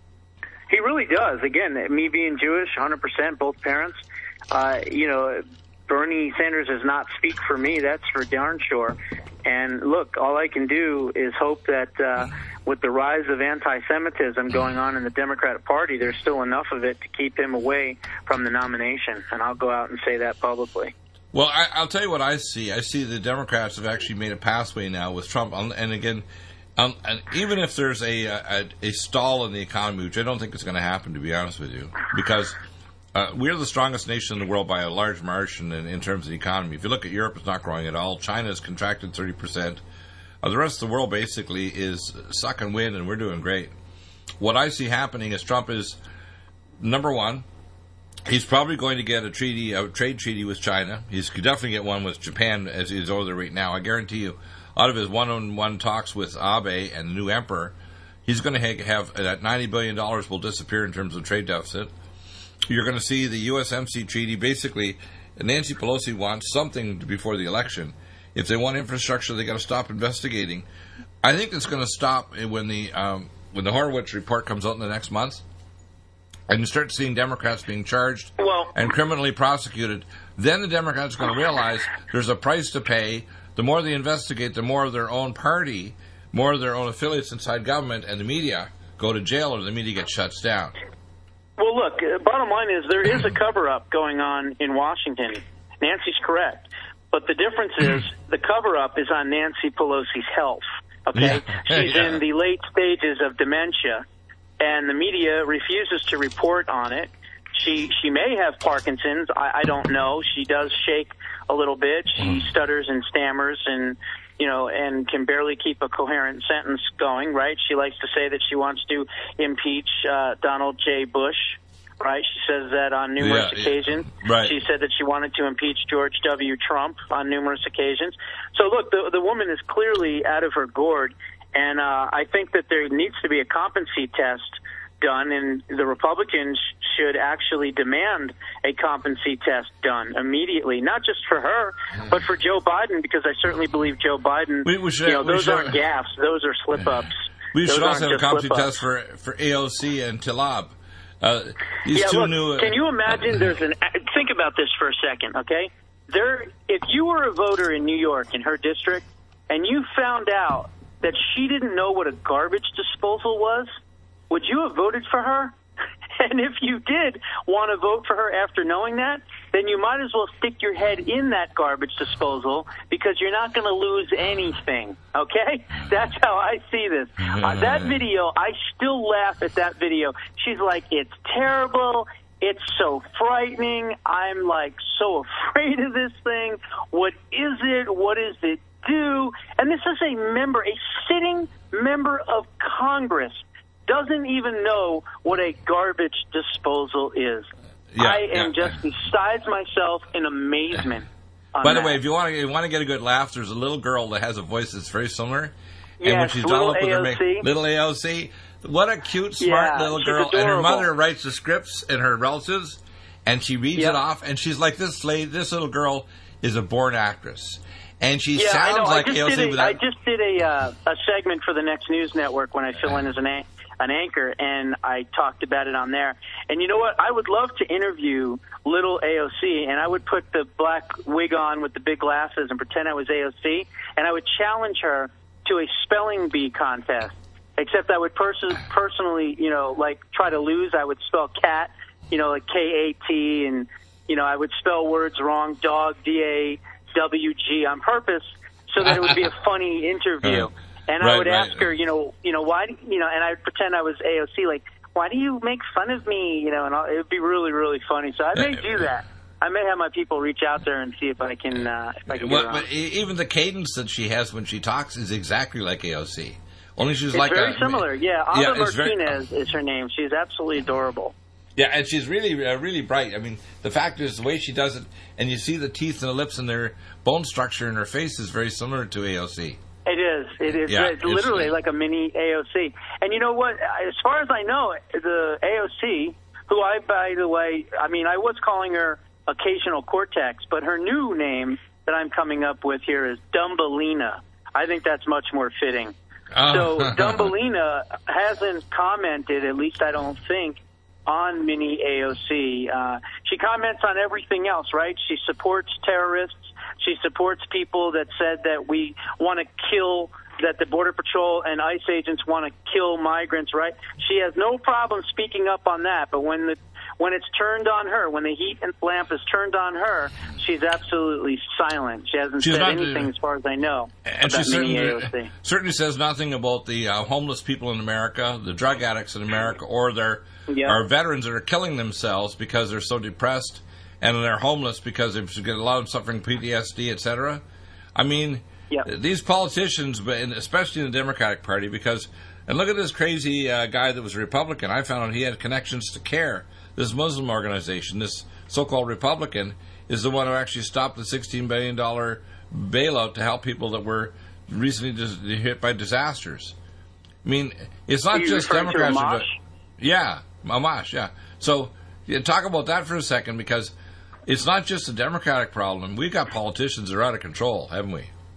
He really does. Again, me being Jewish, one hundred percent, both parents. Uh, you know, Bernie Sanders does not speak for me. That's for darn sure. And look, all I can do is hope that uh, with the rise of anti-Semitism going on in the Democratic Party, there's still enough of it to keep him away from the nomination. And I'll go out and say that publicly. Well, I, I'll tell you what I see. I see the Democrats have actually made a pathway now with Trump. And again, um, and even if there's a, a, a stall in the economy, which I don't think is going to happen, to be honest with you, because Uh, we're the strongest nation in the world by a large margin in, in terms of the economy. If you look at Europe, it's not growing at all. China has contracted thirty percent. Uh, the rest of the world basically is sucking wind, and we're doing great. What I see happening is Trump is, number one, he's probably going to get a treaty, a trade treaty with China. He's definitely get one with Japan as he's over there right now. I guarantee you, out of his one-on-one talks with Abe and the new emperor, he's going to have, have that ninety billion dollars will disappear in terms of trade deficit. You're going to see the U S M C treaty. Basically, Nancy Pelosi wants something before the election. If they want infrastructure, they got to stop investigating. I think it's going to stop when the um, when the Horowitz report comes out in the next month, and you start seeing Democrats being charged well, and criminally prosecuted. Then the Democrats are going to realize there's a price to pay. The more they investigate, the more of their own party, more of their own affiliates inside government and the media go to jail, or the media gets shut down. Well, look, uh, bottom line is there is a cover-up going on in Washington. Nancy's correct. But the difference is the cover-up is on Nancy Pelosi's health, okay? Yeah. She's Yeah. in the late stages of dementia, and the media refuses to report on it. She she may have Parkinson's. I, I don't know. She does shake a little bit. She stutters and stammers and, you know, and can barely keep a coherent sentence going, right? She likes to say that she wants to impeach uh, Donald J. Bush, right? She says that on numerous Yeah, occasions. yeah. Right. She said that she wanted to impeach George W. Trump on numerous occasions. So, look, the, the woman is clearly out of her gourd, and uh, I think that there needs to be a competency test done, and the Republicans should actually demand a competency test done immediately, not just for her, but for Joe Biden, because I certainly believe Joe Biden, We- we should- you know, we those should- aren't gaffes, those are slip-ups. We Those should also aren't have a just competency slip-ups. test for, for A O C and Tlaib. Uh, these Yeah, two look, new. Uh, can you imagine there's an... Think about this for a second, okay? There, if you were a voter in New York, in her district, and you found out that she didn't know what a garbage disposal was, would you have voted for her? And if you did want to vote for her after knowing that, then you might as well stick your head in that garbage disposal, because you're not going to lose anything, okay? That's how I see this. Uh, that video, I still laugh at that video. She's like, it's terrible. It's so frightening. I'm, like, so afraid of this thing. What is it? What does it do? And this is a member, a sitting member of Congress, doesn't even know what a garbage disposal is. Yeah, I am yeah. just besides myself in amazement. on By the that. way, if you want to you want to get a good laugh, there's a little girl that has a voice that's very similar. And Yes, when she's little done up with her A O C. ma- little A O C, what a cute, smart Yeah, little she's girl. And her adorable. mother writes the scripts and her relatives, and she reads Yep. it off, and she's like, this lady, this little girl is a born actress. And she Yeah, I sounds know. like I just A O C did a, without... I just did a uh, a segment for the Next News Network when I fill in as an a- an anchor, and I talked about it on there. And you know what? I would love to interview little A O C, and I would put the black wig on with the big glasses and pretend I was A O C, and I would challenge her to a spelling bee contest. Except I would pers- personally, you know, like try to lose. I would spell cat, you know, like K A T, and you know, I would spell words wrong, dog, D A W G, on purpose, so that it would be a funny interview. And Right, I would right. ask her, you know, you know, why, do- you know, and I would pretend I was A O C, like, why do you make fun of me? You know, and I'll, it would be really, really funny. So I may do that. I may have my people reach out there and see if I can, uh, if I can Well, get her on. but e- even the cadence that she has when she talks is exactly like A O C. Only she's It's like very a, similar. Yeah, Ava Yeah, it's very- Martinez is her name. She's absolutely adorable. Yeah, and she's really, uh, really bright. I mean, the fact is, the way she does it, and you see the teeth and the lips and their bone structure in her face is very similar to A O C. It is. It is. Yeah, it's it's- literally like a mini A O C. And you know what? As far as I know, the A O C, who I, by the way, I mean, I was calling her Occasional Cortex, but her new name that I'm coming up with here is Dumbelina. I think that's much more fitting. Oh. So Dumbelina hasn't commented, at least I don't think, on mini A O C. Uh, she comments on everything else, right? She supports terrorists. She supports people that said that we want to kill, that the Border Patrol and ICE agents want to kill migrants, right? She has no problem speaking up on that, but when the when it's turned on her, when the heat and lamp is turned on her, she's absolutely silent. She hasn't She's said not, anything, as far as I know, And she about mini A O certainly, C. certainly says nothing about the uh, homeless people in America, the drug addicts in America, or their Yeah. our veterans that are killing themselves because they're so depressed and they're homeless because they've got a lot of suffering P T S D, et cetera. I mean, Yeah. these politicians, but in- especially in the Democratic Party, because, and look at this crazy uh, guy that was a Republican. I found out he had connections to CARE, this Muslim organization. This so-called Republican is the one who actually stopped the sixteen billion dollars bailout to help people that were recently dis- hit by disasters. I mean, it's not Are you just referring to Democrats. that Amash? do- Yeah, Amash, yeah. So yeah, talk about that for a second, because it's not just a Democratic problem. We've got politicians that are out of control, haven't we?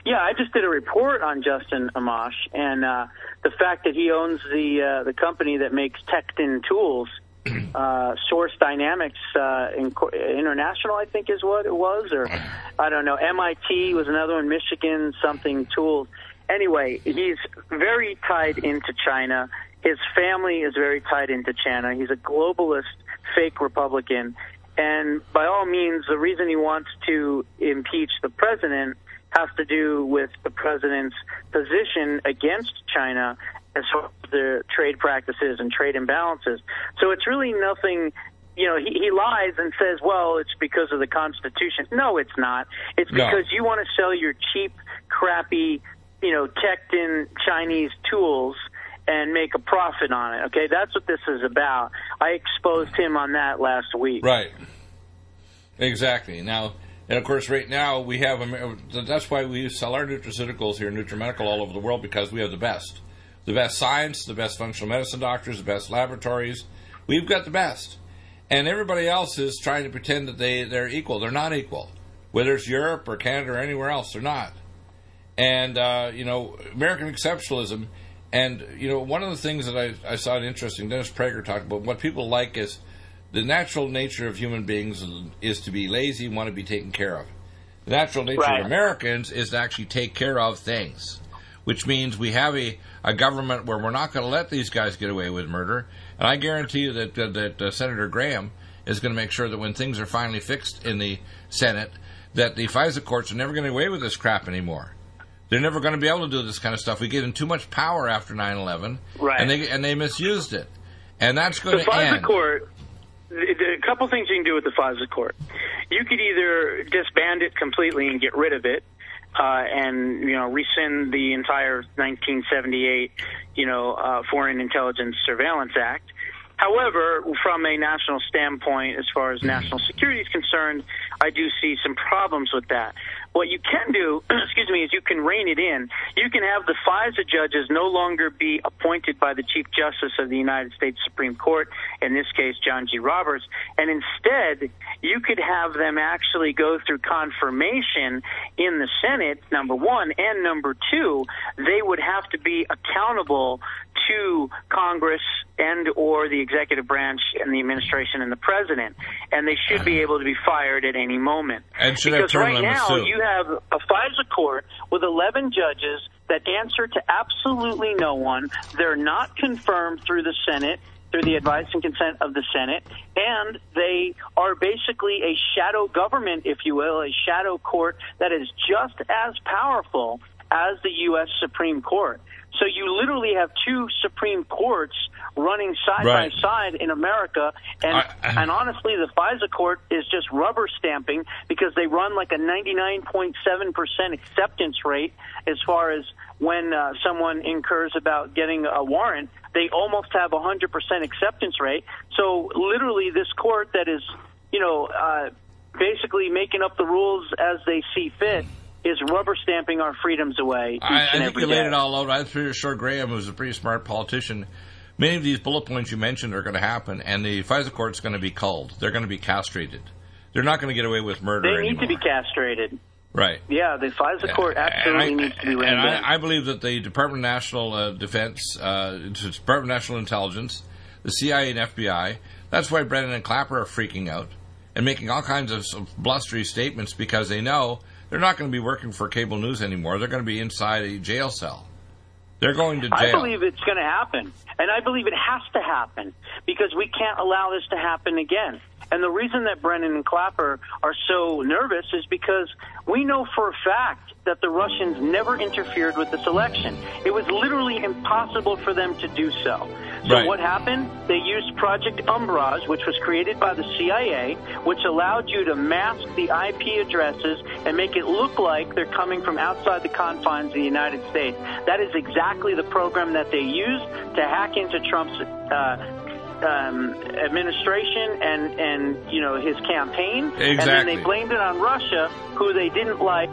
Yeah, I just did a report on Justin Amash, and uh, the fact that he owns the uh, the company that makes Tecton tools, uh, Source Dynamics uh, in, International, I think is what it was, or I don't know. M I T was another one, Michigan something tools. Anyway, he's very tied into China. His family is very tied into China. He's a globalist, fake Republican, and by all means, the reason he wants to impeach the president has to do with the president's position against China as far as their trade practices and trade imbalances. So it's really nothing, you know, he, he lies and says, well, it's because of the Constitution. No, it's not. It's because no. you want to sell your cheap, crappy, you know, Tecton Chinese tools and make a profit on it, okay? That's what this is about. I exposed him on that last week. Right. Exactly. Now... And, of course, right now, we have, that's why we sell our nutraceuticals here, NutriMedical, all over the world, because we have the best. The best science, the best functional medicine doctors, the best laboratories. We've got the best. And everybody else is trying to pretend that they, they're equal. They're not equal. Whether it's Europe or Canada or anywhere else, they're not. And, uh, you know, American exceptionalism, and, you know, one of the things that I, I saw interesting, Dennis Prager talked about, what people like is, the natural nature of human beings is to be lazy and want to be taken care of. The natural nature right. of Americans is to actually take care of things, which means we have a, a government where we're not going to let these guys get away with murder. And I guarantee you that, uh, that uh, Senator Graham is going to make sure that when things are finally fixed in the Senate, that the FISA courts are never going to get away with this crap anymore. They're never going to be able to do this kind of stuff. We gave them too much power after nine eleven, right. and they and they misused it. And that's going the to FISA end. Court, a couple things you can do with the FISA court. You could either disband it completely and get rid of it, uh, and you know rescind the entire nineteen seventy-eight, you know, uh, Foreign Intelligence Surveillance Act. However, from a national standpoint, as far as national security is concerned, I do see some problems with that. What you can do, excuse me, is you can rein it in. You can have the FISA judges no longer be appointed by the Chief Justice of the United States Supreme Court, in this case, John G. Roberts, and instead you could have them actually go through confirmation in the Senate, number one, and number two, they would have to be accountable to Congress and or the executive branch and the administration and the president, and they should be able to be fired at any moment. And should because have term right limits now too. You have a FISA court with eleven judges that answer to absolutely no one. They're not confirmed through the Senate, through the advice and consent of the Senate, and they are basically a shadow government, if you will, a shadow court that is just as powerful as the U S Supreme Court. So you literally have two Supreme Courts running side right. by side in America, and I, I, and honestly, the FISA court is just rubber stamping because they run like a ninety-nine point seven percent acceptance rate as far as when uh, someone incurs about getting a warrant. They almost have a one hundred percent acceptance rate. So literally, this court that is, you know, uh, basically making up the rules as they see fit is rubber stamping our freedoms away each I, and I think every you laid day. it all out. I'm pretty sure Graham, who's a pretty smart politician, many of these bullet points you mentioned are going to happen, and the FISA court's going to be culled. They're going to be castrated. They're not going to get away with murder They need anymore. to be castrated. Right. Yeah, the FISA court absolutely I, needs to be reined And in. I, I believe that the Department of National uh, Defense, uh, Department of National Intelligence, the C I A and F B I, that's why Brennan and Clapper are freaking out and making all kinds of, of blustery statements because they know they're not going to be working for cable news anymore. They're going to be inside a jail cell. They're going to jail. I believe it's going to happen, and I believe it has to happen because we can't allow this to happen again. And the reason that Brennan and Clapper are so nervous is because we know for a fact that the Russians never interfered with this election. It was literally impossible for them to do so. So right. what happened? They used Project Umbraz, which was created by the C I A, which allowed you to mask the I P addresses and make it look like they're coming from outside the confines of the United States. That is exactly the program that they used to hack into Trump's uh, um, administration and, and, you know, his campaign. Exactly. And then they blamed it on Russia, who they didn't like.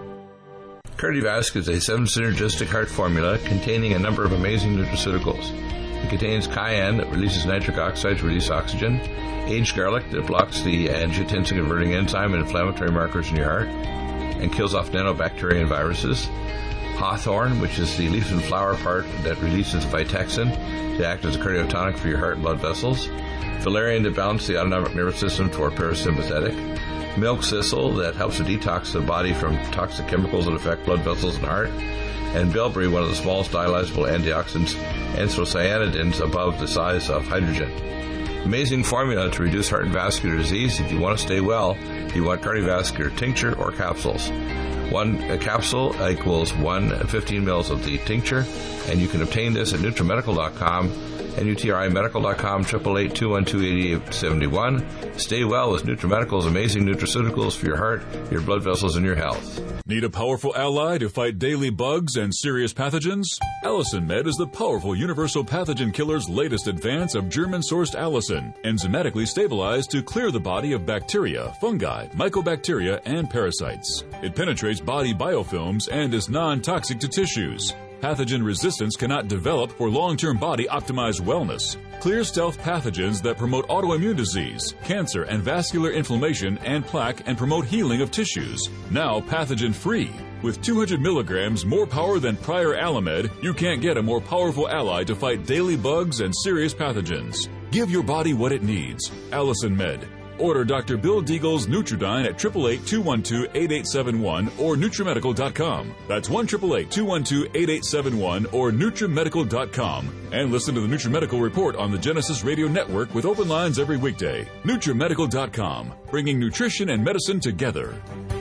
Cardiovasc is a seven synergistic heart formula containing a number of amazing nutraceuticals. It contains cayenne that releases nitric oxide to release oxygen, aged garlic that blocks the angiotensin-converting enzyme and inflammatory markers in your heart, and kills off nanobacteria and viruses. Hawthorn, which is the leaf and flower part that releases Vitexin to act as a cardiotonic for your heart and blood vessels. Valerian to balance the autonomic nervous system toward parasympathetic. Milk thistle that helps to detox the body from toxic chemicals that affect blood vessels and heart. And bilberry, one of the smallest dialyzable antioxidants, anthocyanidins above the size of hydrogen. Amazing formula to reduce heart and vascular disease. If you want to stay well, you want cardiovascular tincture or capsules. One a capsule equals one fifteen mils of the tincture, and you can obtain this at Nutrimedical dot com, N U T R I medical dot com, eight eight eight, two one two, eight eight seven one. Stay well with Nutrimedical's amazing nutraceuticals for your heart, your blood vessels, and your health. Need a powerful ally to fight daily bugs and serious pathogens? Allicin Med is the powerful universal pathogen killer's latest advance of German-sourced allicin, enzymatically stabilized to clear the body of bacteria, fungi, mycobacteria, and parasites. It penetrates body biofilms and is non-toxic to tissues. Pathogen resistance cannot develop for long-term body-optimized wellness. Clear stealth pathogens that promote autoimmune disease, cancer and vascular inflammation and plaque and promote healing of tissues. Now pathogen-free. With two hundred milligrams more power than prior Alamed, you can't get a more powerful ally to fight daily bugs and serious pathogens. Give your body what it needs. Allicin Med. Order Doctor Bill Deagle's Nutridyne at eight eight eight, two one two, eight eight seven one or Nutrimedical dot com. That's one eight eight eight, two one two, eight eight seven one or Nutrimedical dot com. And listen to the Nutrimedical Report on the Genesis Radio Network with open lines every weekday. Nutrimedical dot com, bringing nutrition and medicine together.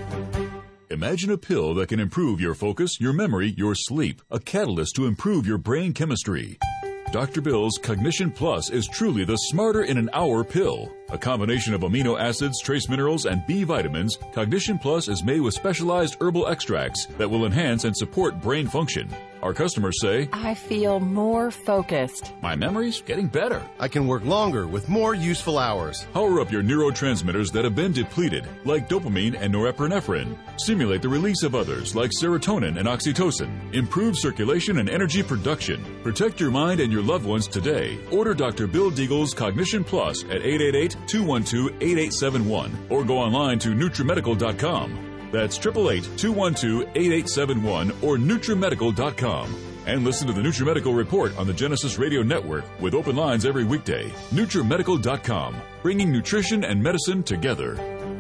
Imagine a pill that can improve your focus, your memory, your sleep, a catalyst to improve your brain chemistry. Doctor Bill's Cognition Plus is truly the smarter in an hour pill. A combination of amino acids, trace minerals, and B vitamins, Cognition Plus is made with specialized herbal extracts that will enhance and support brain function. Our customers say, I feel more focused. My memory's getting better. I can work longer with more useful hours. Power up your neurotransmitters that have been depleted, like dopamine and norepinephrine. Stimulate the release of others, like serotonin and oxytocin. Improve circulation and energy production. Protect your mind and your loved ones today. Order Doctor Bill Deagle's Cognition Plus at eight eight eight, two one two, eight eight seven one or go online to Nutrimedical dot com. That's eight eight eight, two one two, eight eight seven one or Nutrimedical dot com. And listen to the Nutrimedical Report on the Genesis Radio Network with open lines every weekday. Nutrimedical dot com, bringing nutrition and medicine together.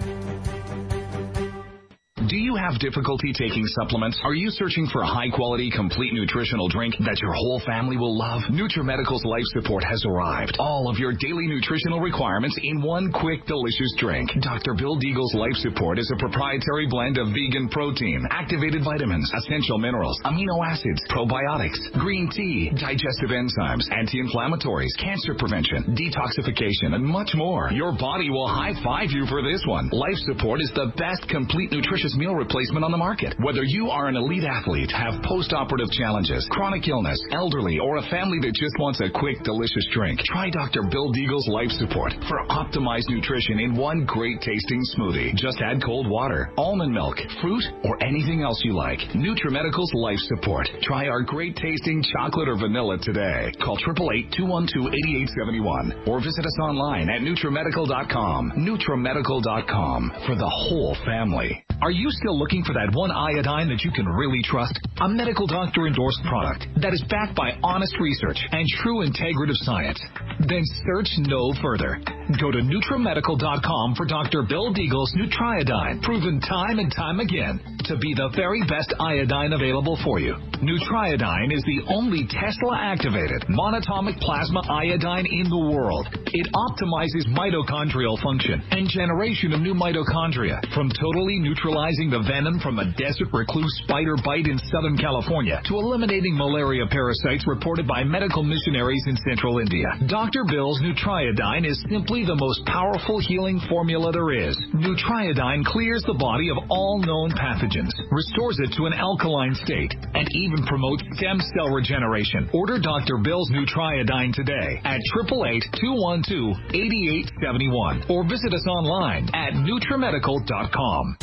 Do you have difficulty taking supplements? Are you searching for a high-quality, complete nutritional drink that your whole family will love? Nutrimedical's Life Support has arrived. All of your daily nutritional requirements in one quick, delicious drink. Doctor Bill Deagle's Life Support is a proprietary blend of vegan protein, activated vitamins, essential minerals, amino acids, probiotics, green tea, digestive enzymes, anti-inflammatories, cancer prevention, detoxification, and much more. Your body will high-five you for this one. Life Support is the best complete nutritious meal replacement on the market. Whether you are an elite athlete, have post-operative challenges, chronic illness, elderly, or a family that just wants a quick, delicious drink, try Doctor Bill Deagle's Life Support for optimized nutrition in one great-tasting smoothie. Just add cold water, almond milk, fruit, or anything else you like. Nutrimedical's Life Support. Try our great-tasting chocolate or vanilla today. Call eight eight eight, two one two, eight eight seven one or visit us online at Nutrimedical dot com. Nutrimedical dot com for the whole family. Are you still looking for that one iodine that you can really trust? A medical doctor endorsed product that is backed by honest research and true integrative science? Then search no further. Go to Nutrimedical dot com for Doctor Bill Deagle's Nutriodine, proven time and time again to be the very best iodine available for you. Nutriodine is the only Tesla-activated monatomic plasma iodine in the world. It optimizes mitochondrial function and generation of new mitochondria, from totally neutralizing the venom from a desert recluse spider bite in Southern California to eliminating malaria parasites reported by medical missionaries in central India. Doctor Bill's Nutriodine is simply the most powerful healing formula there is. Nutriodine clears the body of all known pathogens, restores it to an alkaline state, and even promotes stem cell regeneration. Order Doctor Bill's Nutriodine today at eight eight eight, two one two, eight eight seven one or visit us online at Nutrimedical dot com.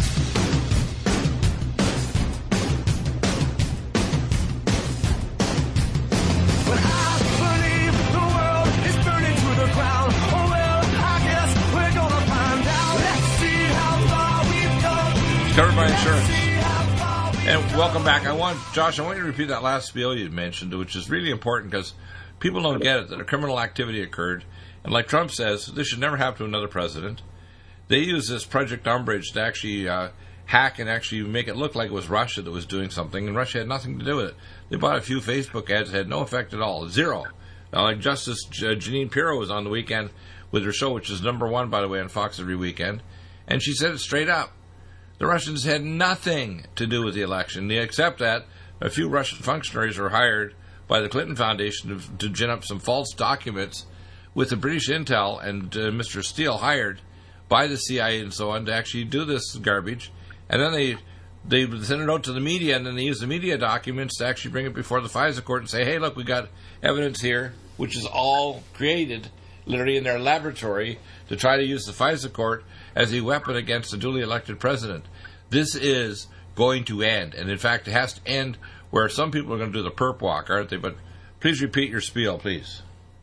Covered by insurance. And welcome back. I want, Josh, I want you to repeat that last spiel you mentioned, which is really important because people don't get it, that a criminal activity occurred. And like Trump says, this should never happen to another president. They use this Project Umbrage to actually uh, hack and actually make it look like it was Russia that was doing something, and Russia had nothing to do with it. They bought a few Facebook ads that had no effect at all, zero. Now, like Justice J- Janine Pirro was on the weekend with her show, which is number one, by the way, on Fox every weekend, and she said it straight up. The Russians had nothing to do with the election, except that a few Russian functionaries were hired by the Clinton Foundation to, to gin up some false documents with the British intel, and uh, Mister Steele hired by the C I A and so on to actually do this garbage. And then they they send it out to the media, and then they use the media documents to actually bring it before the FISA court and say, hey, look, we got evidence here, which is all created literally in their laboratory to try to use the FISA court as a weapon against a duly elected president. This is going to end. And, in fact, it has to end where some people are going to do the perp walk, aren't they? But please repeat your spiel, please.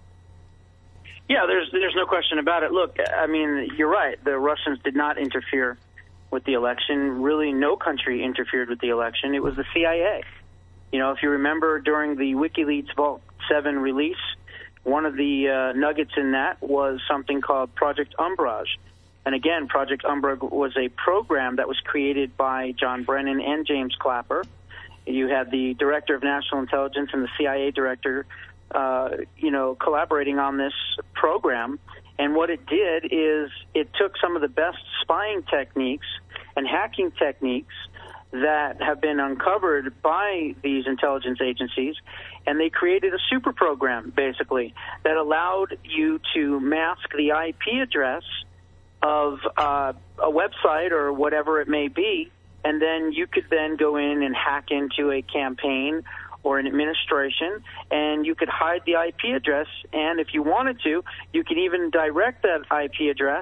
Yeah, there's there's no question about it. Look, I mean, you're right. The Russians did not interfere with the election. Really, no country interfered with the election. It was the C I A. You know, if you remember during the WikiLeaks Vault seven release, one of the uh, nuggets in that was something called Project Umbrage. And again, Project Umbrage was a program that was created by John Brennan and James Clapper. You had the Director of National Intelligence and the C I A Director, uh, you know, collaborating on this program. And what it did is it took some of the best spying techniques and hacking techniques that have been uncovered by these intelligence agencies, and they created a super program, basically, that allowed you to mask the I P address of uh, a website or whatever it may be, and then you could then go in and hack into a campaign or an administration, and you could hide the I P address, and if you wanted to, you could even direct that I P address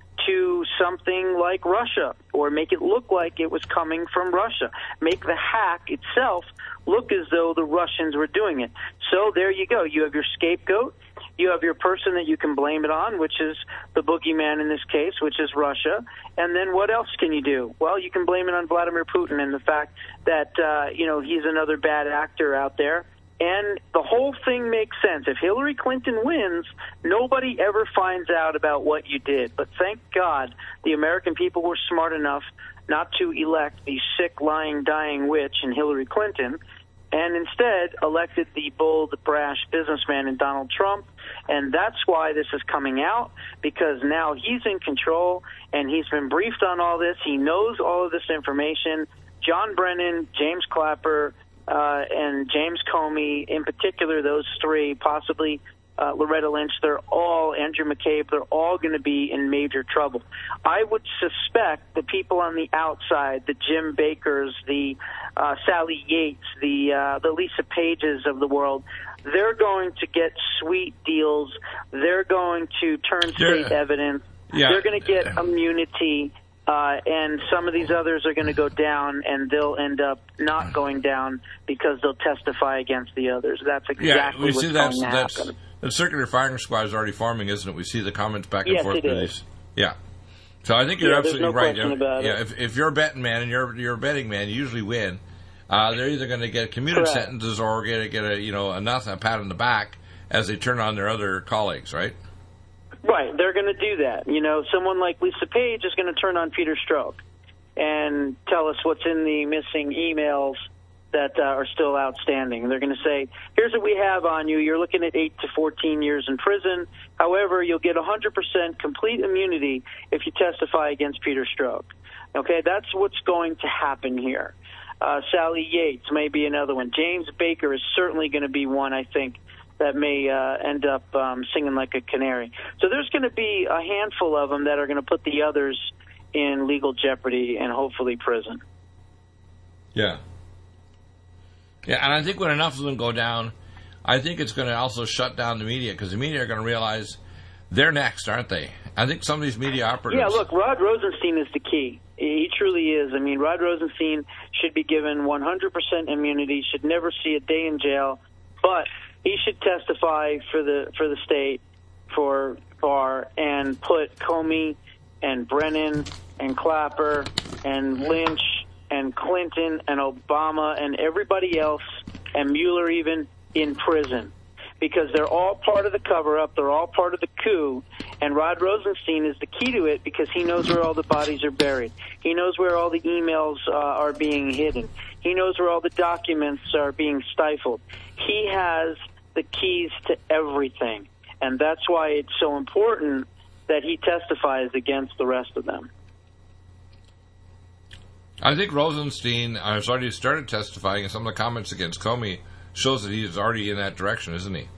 to something like Russia, or make it look like it was coming from Russia. Make the hack itself look as though the Russians were doing it. So there you go. You have your scapegoat. You have your person that you can blame it on, which is the boogeyman in this case, which is Russia. And then what else can you do? Well, you can blame it on Vladimir Putin and the fact that, uh, you know, he's another bad actor out there. And the whole thing makes sense. If Hillary Clinton wins, nobody ever finds out about what you did. But thank God the American people were smart enough not to elect the sick, lying, dying witch in Hillary Clinton, and instead elected the bold, brash businessman in Donald Trump. And that's why this is coming out, because now he's in control, and he's been briefed on all this. He knows all of this information. John Brennan, James Clapper, Uh, and James Comey, in particular, those three, possibly uh, Loretta Lynch, they're all, Andrew McCabe, they're all going to be in major trouble. I would suspect the people on the outside, the Jim Bakers, the uh, Sally Yates, the uh, the Lisa Pages of the world, they're going to get sweet deals. They're going to turn state yeah. evidence. Yeah. They're going to get immunity. Uh, and some of these others are going to go down, and they'll end up not going down because they'll testify against the others. That's exactly yeah, we what's see that's, going to that's, happen. The circular firing squad is already forming, isn't it? We see the comments back and yes, forth. It is. These. Yeah. So I think you're yeah, absolutely no right. Question about yeah, it. if, if you're a betting man and you're you're a betting man, you usually win. Uh, they're either going to get commuted Correct. sentences or get a, get a you know a nothing a pat on the back as they turn on their other colleagues, right? Right, they're going to do that. You know, someone like Lisa Page is going to turn on Peter Strzok and tell us what's in the missing emails that uh, are still outstanding. They're going to say, here's what we have on you. You're looking at eight to fourteen years in prison. However, you'll get one hundred percent complete immunity if you testify against Peter Strzok. Okay, that's what's going to happen here. Uh, Sally Yates may be another one. James Baker is certainly going to be one, I think, that may uh, end up um, singing like a canary. So there's going to be a handful of them that are going to put the others in legal jeopardy and hopefully prison. Yeah. Yeah, and I think when enough of them go down, I think it's going to also shut down the media, because the media are going to realize they're next, aren't they? I think some of these media operatives... Yeah, look, Rod Rosenstein is the key. He truly is. I mean, Rod Rosenstein should be given one hundred percent immunity, should never see a day in jail, but he should testify for the for the state, for Barr, and put Comey and Brennan and Clapper and Lynch and Clinton and Obama and everybody else, and Mueller even, in prison. Because they're all part of the cover-up, they're all part of the coup, and Rod Rosenstein is the key to it because he knows where all the bodies are buried. He knows where all the emails uh, are being hidden. He knows where all the documents are being stifled. He has the keys to everything, and that's why it's so important that he testifies against the rest of them. I think Rosenstein has already started testifying, and some of the comments against Comey shows that he's already in that direction, isn't he?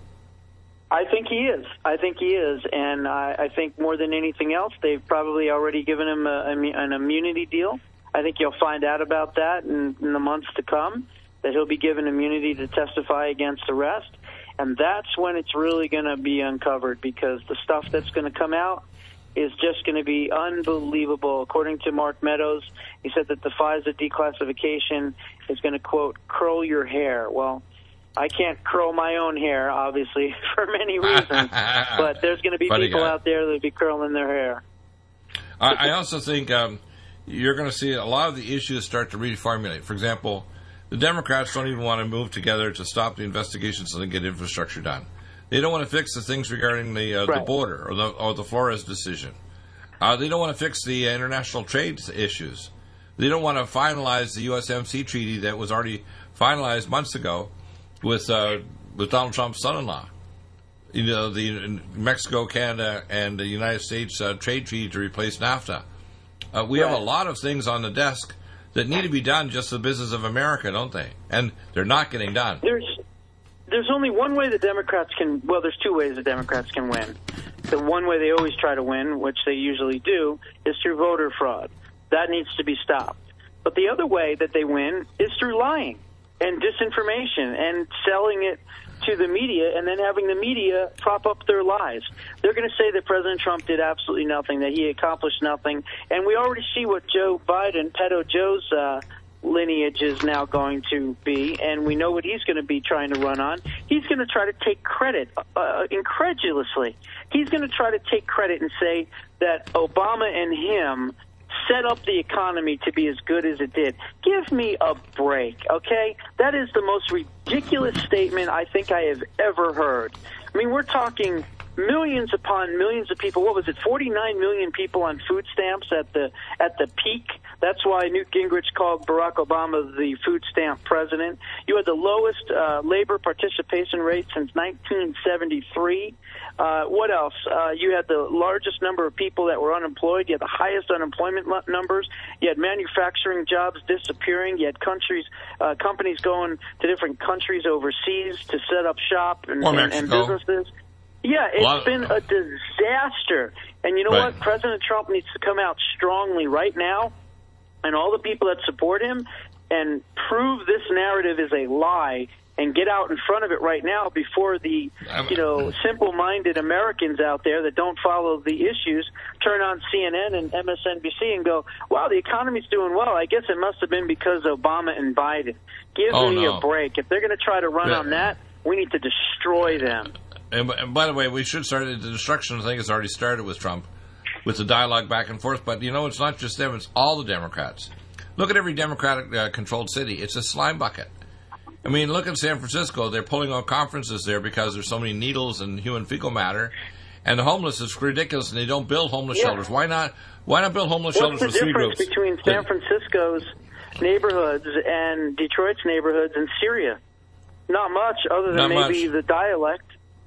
I think he is. I think he is, and I, I think more than anything else, they've probably already given him a, an immunity deal. I think you'll find out about that in, in the months to come, that he'll be given immunity to testify against arrest, and that's when it's really going to be uncovered, because the stuff that's going to come out is just going to be unbelievable. According to Mark Meadows, he said that the FISA declassification is going to, quote, curl your hair. Well, I can't curl my own hair, obviously, for many reasons, but there's going to be Funny people guy. out there that will be curling their hair. I, I also think um, you're going to see a lot of the issues start to reformulate. For example, the Democrats don't even want to move together to stop the investigation so they get infrastructure done. They don't want to fix the things regarding the uh, right. the border or the or the Flores decision. Uh, they don't want to fix the uh, international trade issues. They don't want to finalize the U S M C treaty that was already finalized months ago with uh, with Donald Trump's son-in-law. You know, the Mexico, Canada, and the United States uh, trade treaty to replace NAFTA. Uh, we right. have a lot of things on the desk that need to be done just for the business of America, don't they? And they're not getting done. There's There's only one way the Democrats can, well, there's two ways the Democrats can win. The one way they always try to win, which they usually do, is through voter fraud. That needs to be stopped. But the other way that they win is through lying and disinformation and selling it to the media and then having the media prop up their lies. They're going to say that President Trump did absolutely nothing, that he accomplished nothing. And we already see what Joe Biden, Pedo Joe's, uh, lineage is now going to be, and we know what he's going to be trying to run on. He's going to try to take credit uh, incredulously. He's going to try to take credit and say that Obama and him set up the economy to be as good as it did. Give me a break, okay? That is the most ridiculous statement I think I have ever heard. I mean, we're talking millions upon millions of people. What was it, forty-nine million people on food stamps at the at the peak? That's why Newt Gingrich called Barack Obama the food stamp president. You had the lowest uh, labor participation rate since nineteen seventy-three. Uh, what else? Uh, you had the largest number of people that were unemployed. You had the highest unemployment numbers. You had manufacturing jobs disappearing. You had countries, uh, companies going to different countries overseas to set up shop and, and, and businesses. Yeah, it's been a disaster. And you know right. what? President Trump needs to come out strongly right now, and all the people that support him, and prove this narrative is a lie and get out in front of it right now before the, you know, simple-minded Americans out there that don't follow the issues turn on C N N and M S N B C and go, wow, the economy's doing well. I guess it must have been because Obama and Biden. Give oh, me no. a break. If they're going to try to run yeah. on that, we need to destroy them. And, and by the way, we should start, the destruction thing has already started with Trump, with the dialogue back and forth. But, you know, it's not just them, it's all the Democrats. Look at every Democratic-controlled uh, city. It's a slime bucket. I mean, look at San Francisco. They're pulling out conferences there because there's so many needles and human fecal matter. And the homeless is ridiculous, and they don't build homeless yeah. shelters. Why not Why not build homeless What's shelters for three groups? What's the difference between San Francisco's neighborhoods and Detroit's neighborhoods in Syria? Not much, other than not maybe much. the dialect.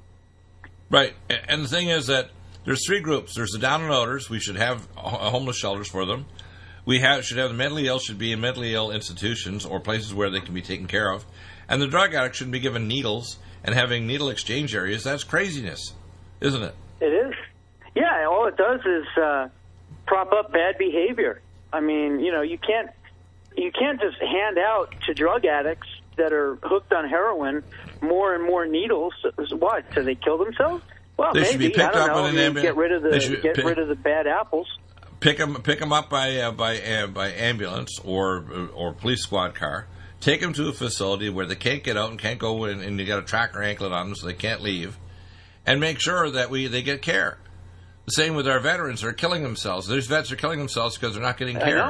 Right. And the thing is that there's three groups. There's the down and outers. We should have homeless shelters for them. We have, should have the mentally ill should be in mentally ill institutions or places where they can be taken care of. And the drug addicts shouldn't be given needles and having needle exchange areas. That's craziness, isn't it? It is. Yeah, all it does is uh, prop up bad behavior. I mean, you know, you can't you can't just hand out to drug addicts that are hooked on heroin more and more needles. What? So they kill themselves? Well, they maybe. should be picked I don't up know. in an I mean, ambulance. Get rid of the get pick, rid of the bad apples. Pick them pick them up by uh, by uh, by ambulance or or police squad car. Take them to a facility where they can't get out and can't go in, and you got a tracker anklet on them so they can't leave, and make sure that we they get care. The same with our veterans. They're killing themselves. These vets are killing themselves because they're not getting care. I know.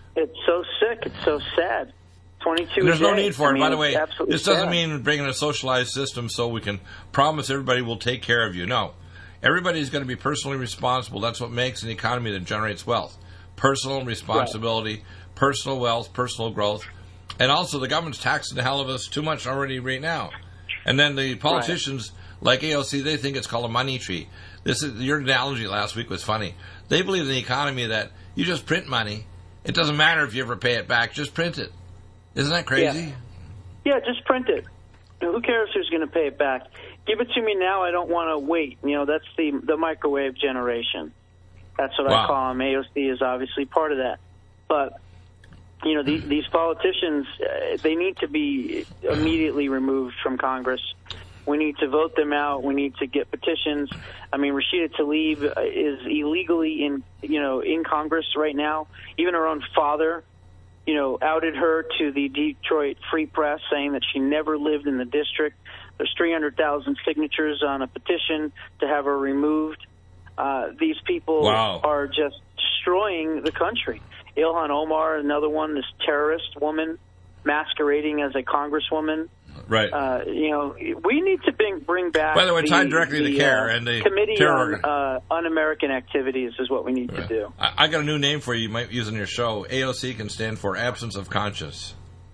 It's so sick. It's so sad. twenty-two And there's a no day. need for I it. mean, By the way, absolutely this doesn't sad. mean bringing a socialized system so we can promise everybody will take care of you. No. Everybody's going to be personally responsible. That's what makes an economy that generates wealth. Personal responsibility, right. Personal wealth, personal growth. And also the government's taxing the hell of us too much already right now. And then the politicians, right. like A O C, they think it's called a money tree. This is your analogy last week was funny. They believe in the economy that you just print money. It doesn't matter if you ever pay it back. Just print it. Isn't that crazy? Yeah, yeah, just print it. Who cares who's going to pay it back? Give it to me now. I don't want to wait. You know, that's the the microwave generation. That's what wow. I call them. A O C is obviously part of that. But, you know, these, these politicians, uh, they need to be immediately removed from Congress. We need to vote them out. We need to get petitions. I mean, Rashida Tlaib is illegally in, you know, in Congress right now. Even her own father, you know, outed her to the Detroit Free Press, saying that she never lived in the district. There's three hundred thousand signatures on a petition to have her removed. Uh, these people wow. are just destroying the country. Ilhan Omar, another one, this terrorist woman masquerading as a congresswoman. Right. Uh, you know, we need to bring, bring back. By the way, the, tied directly the, to CARE uh, and the Committee terror. on uh, Un-American Activities is what we need right. to do. I, I got a new name for you. You might use in your show. A O C can stand for absence of conscience.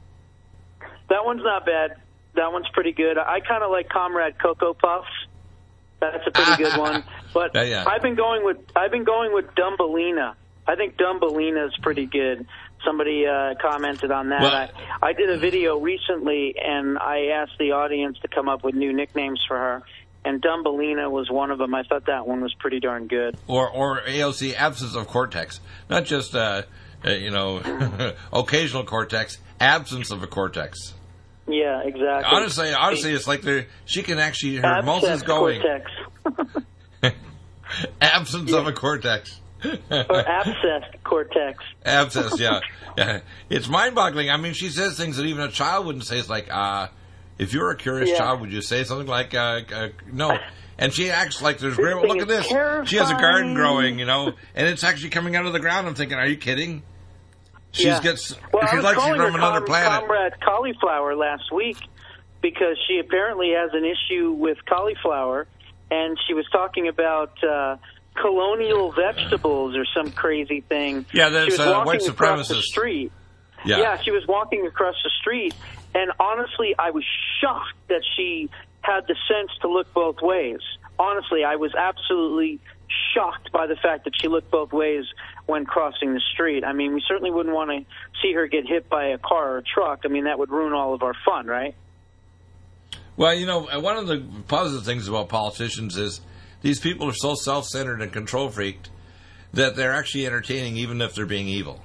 That one's not bad. That one's pretty good. I kind of like Comrade Cocoa Puffs. That's a pretty good one. But yeah, yeah. I've been going with I've been going with Dumbelina. I think Dumbelina is pretty good. Somebody uh, commented on that. Well, I, I did a video recently, and I asked the audience to come up with new nicknames for her, and Dumbelina was one of them. I thought that one was pretty darn good. Or or A O C, absence of cortex. Not just, uh, uh, you know, occasional cortex, absence of a cortex. Yeah, exactly. Honestly, honestly, it's like they're, she can actually, her mouth is going. Cortex. Absence yeah. of a cortex. Or abscessed cortex. Abscess, yeah. yeah. It's mind-boggling. I mean, she says things that even a child wouldn't say. It's like, uh, if you were a curious yeah. child, would you say something like, uh, uh, no? And she acts like there's This great. thing Look is at this. terrifying. She has a garden growing, you know, and it's actually coming out of the ground. I'm thinking, are you kidding? She yeah. gets. Well, she's I was like she's calling from her another com- planet. Comrade Cauliflower last week because she apparently has an issue with cauliflower, and she was talking about uh, colonial vegetables or some crazy thing. Yeah, that's she was uh, walking white across the supremacist. street. Yeah. yeah, she was walking across the street, and honestly, I was shocked that she had the sense to look both ways. Honestly, I was absolutely shocked by the fact that she looked both ways when crossing the street. I mean, we certainly wouldn't want to see her get hit by a car or a truck. I mean, that would ruin all of our fun, right? Well, you know, one of the positive things about politicians is these people are so self-centered and control-freaked that they're actually entertaining even if they're being evil.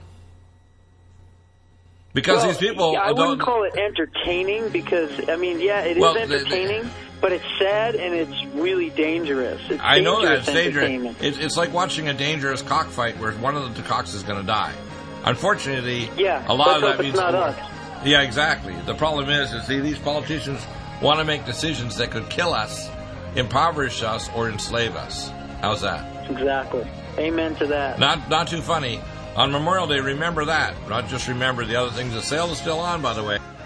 Because well, these people I don't... wouldn't call it entertaining because, I mean, yeah, it is well, entertaining, they, they, but it's sad and it's really dangerous. It's I know that. dangerous It's dangerous. entertainment. It's, it's like watching a dangerous cockfight where one of the cocks is going to die. Unfortunately, yeah, a lot of let's that hope means... it's not us. Yeah, exactly. The problem is, is see, these politicians want to make decisions that could kill us, impoverish us, or enslave us. How's that? Exactly. Amen to that. Not not too funny. On Memorial Day, remember that. Not just remember the other things. The sale is still on, by the way.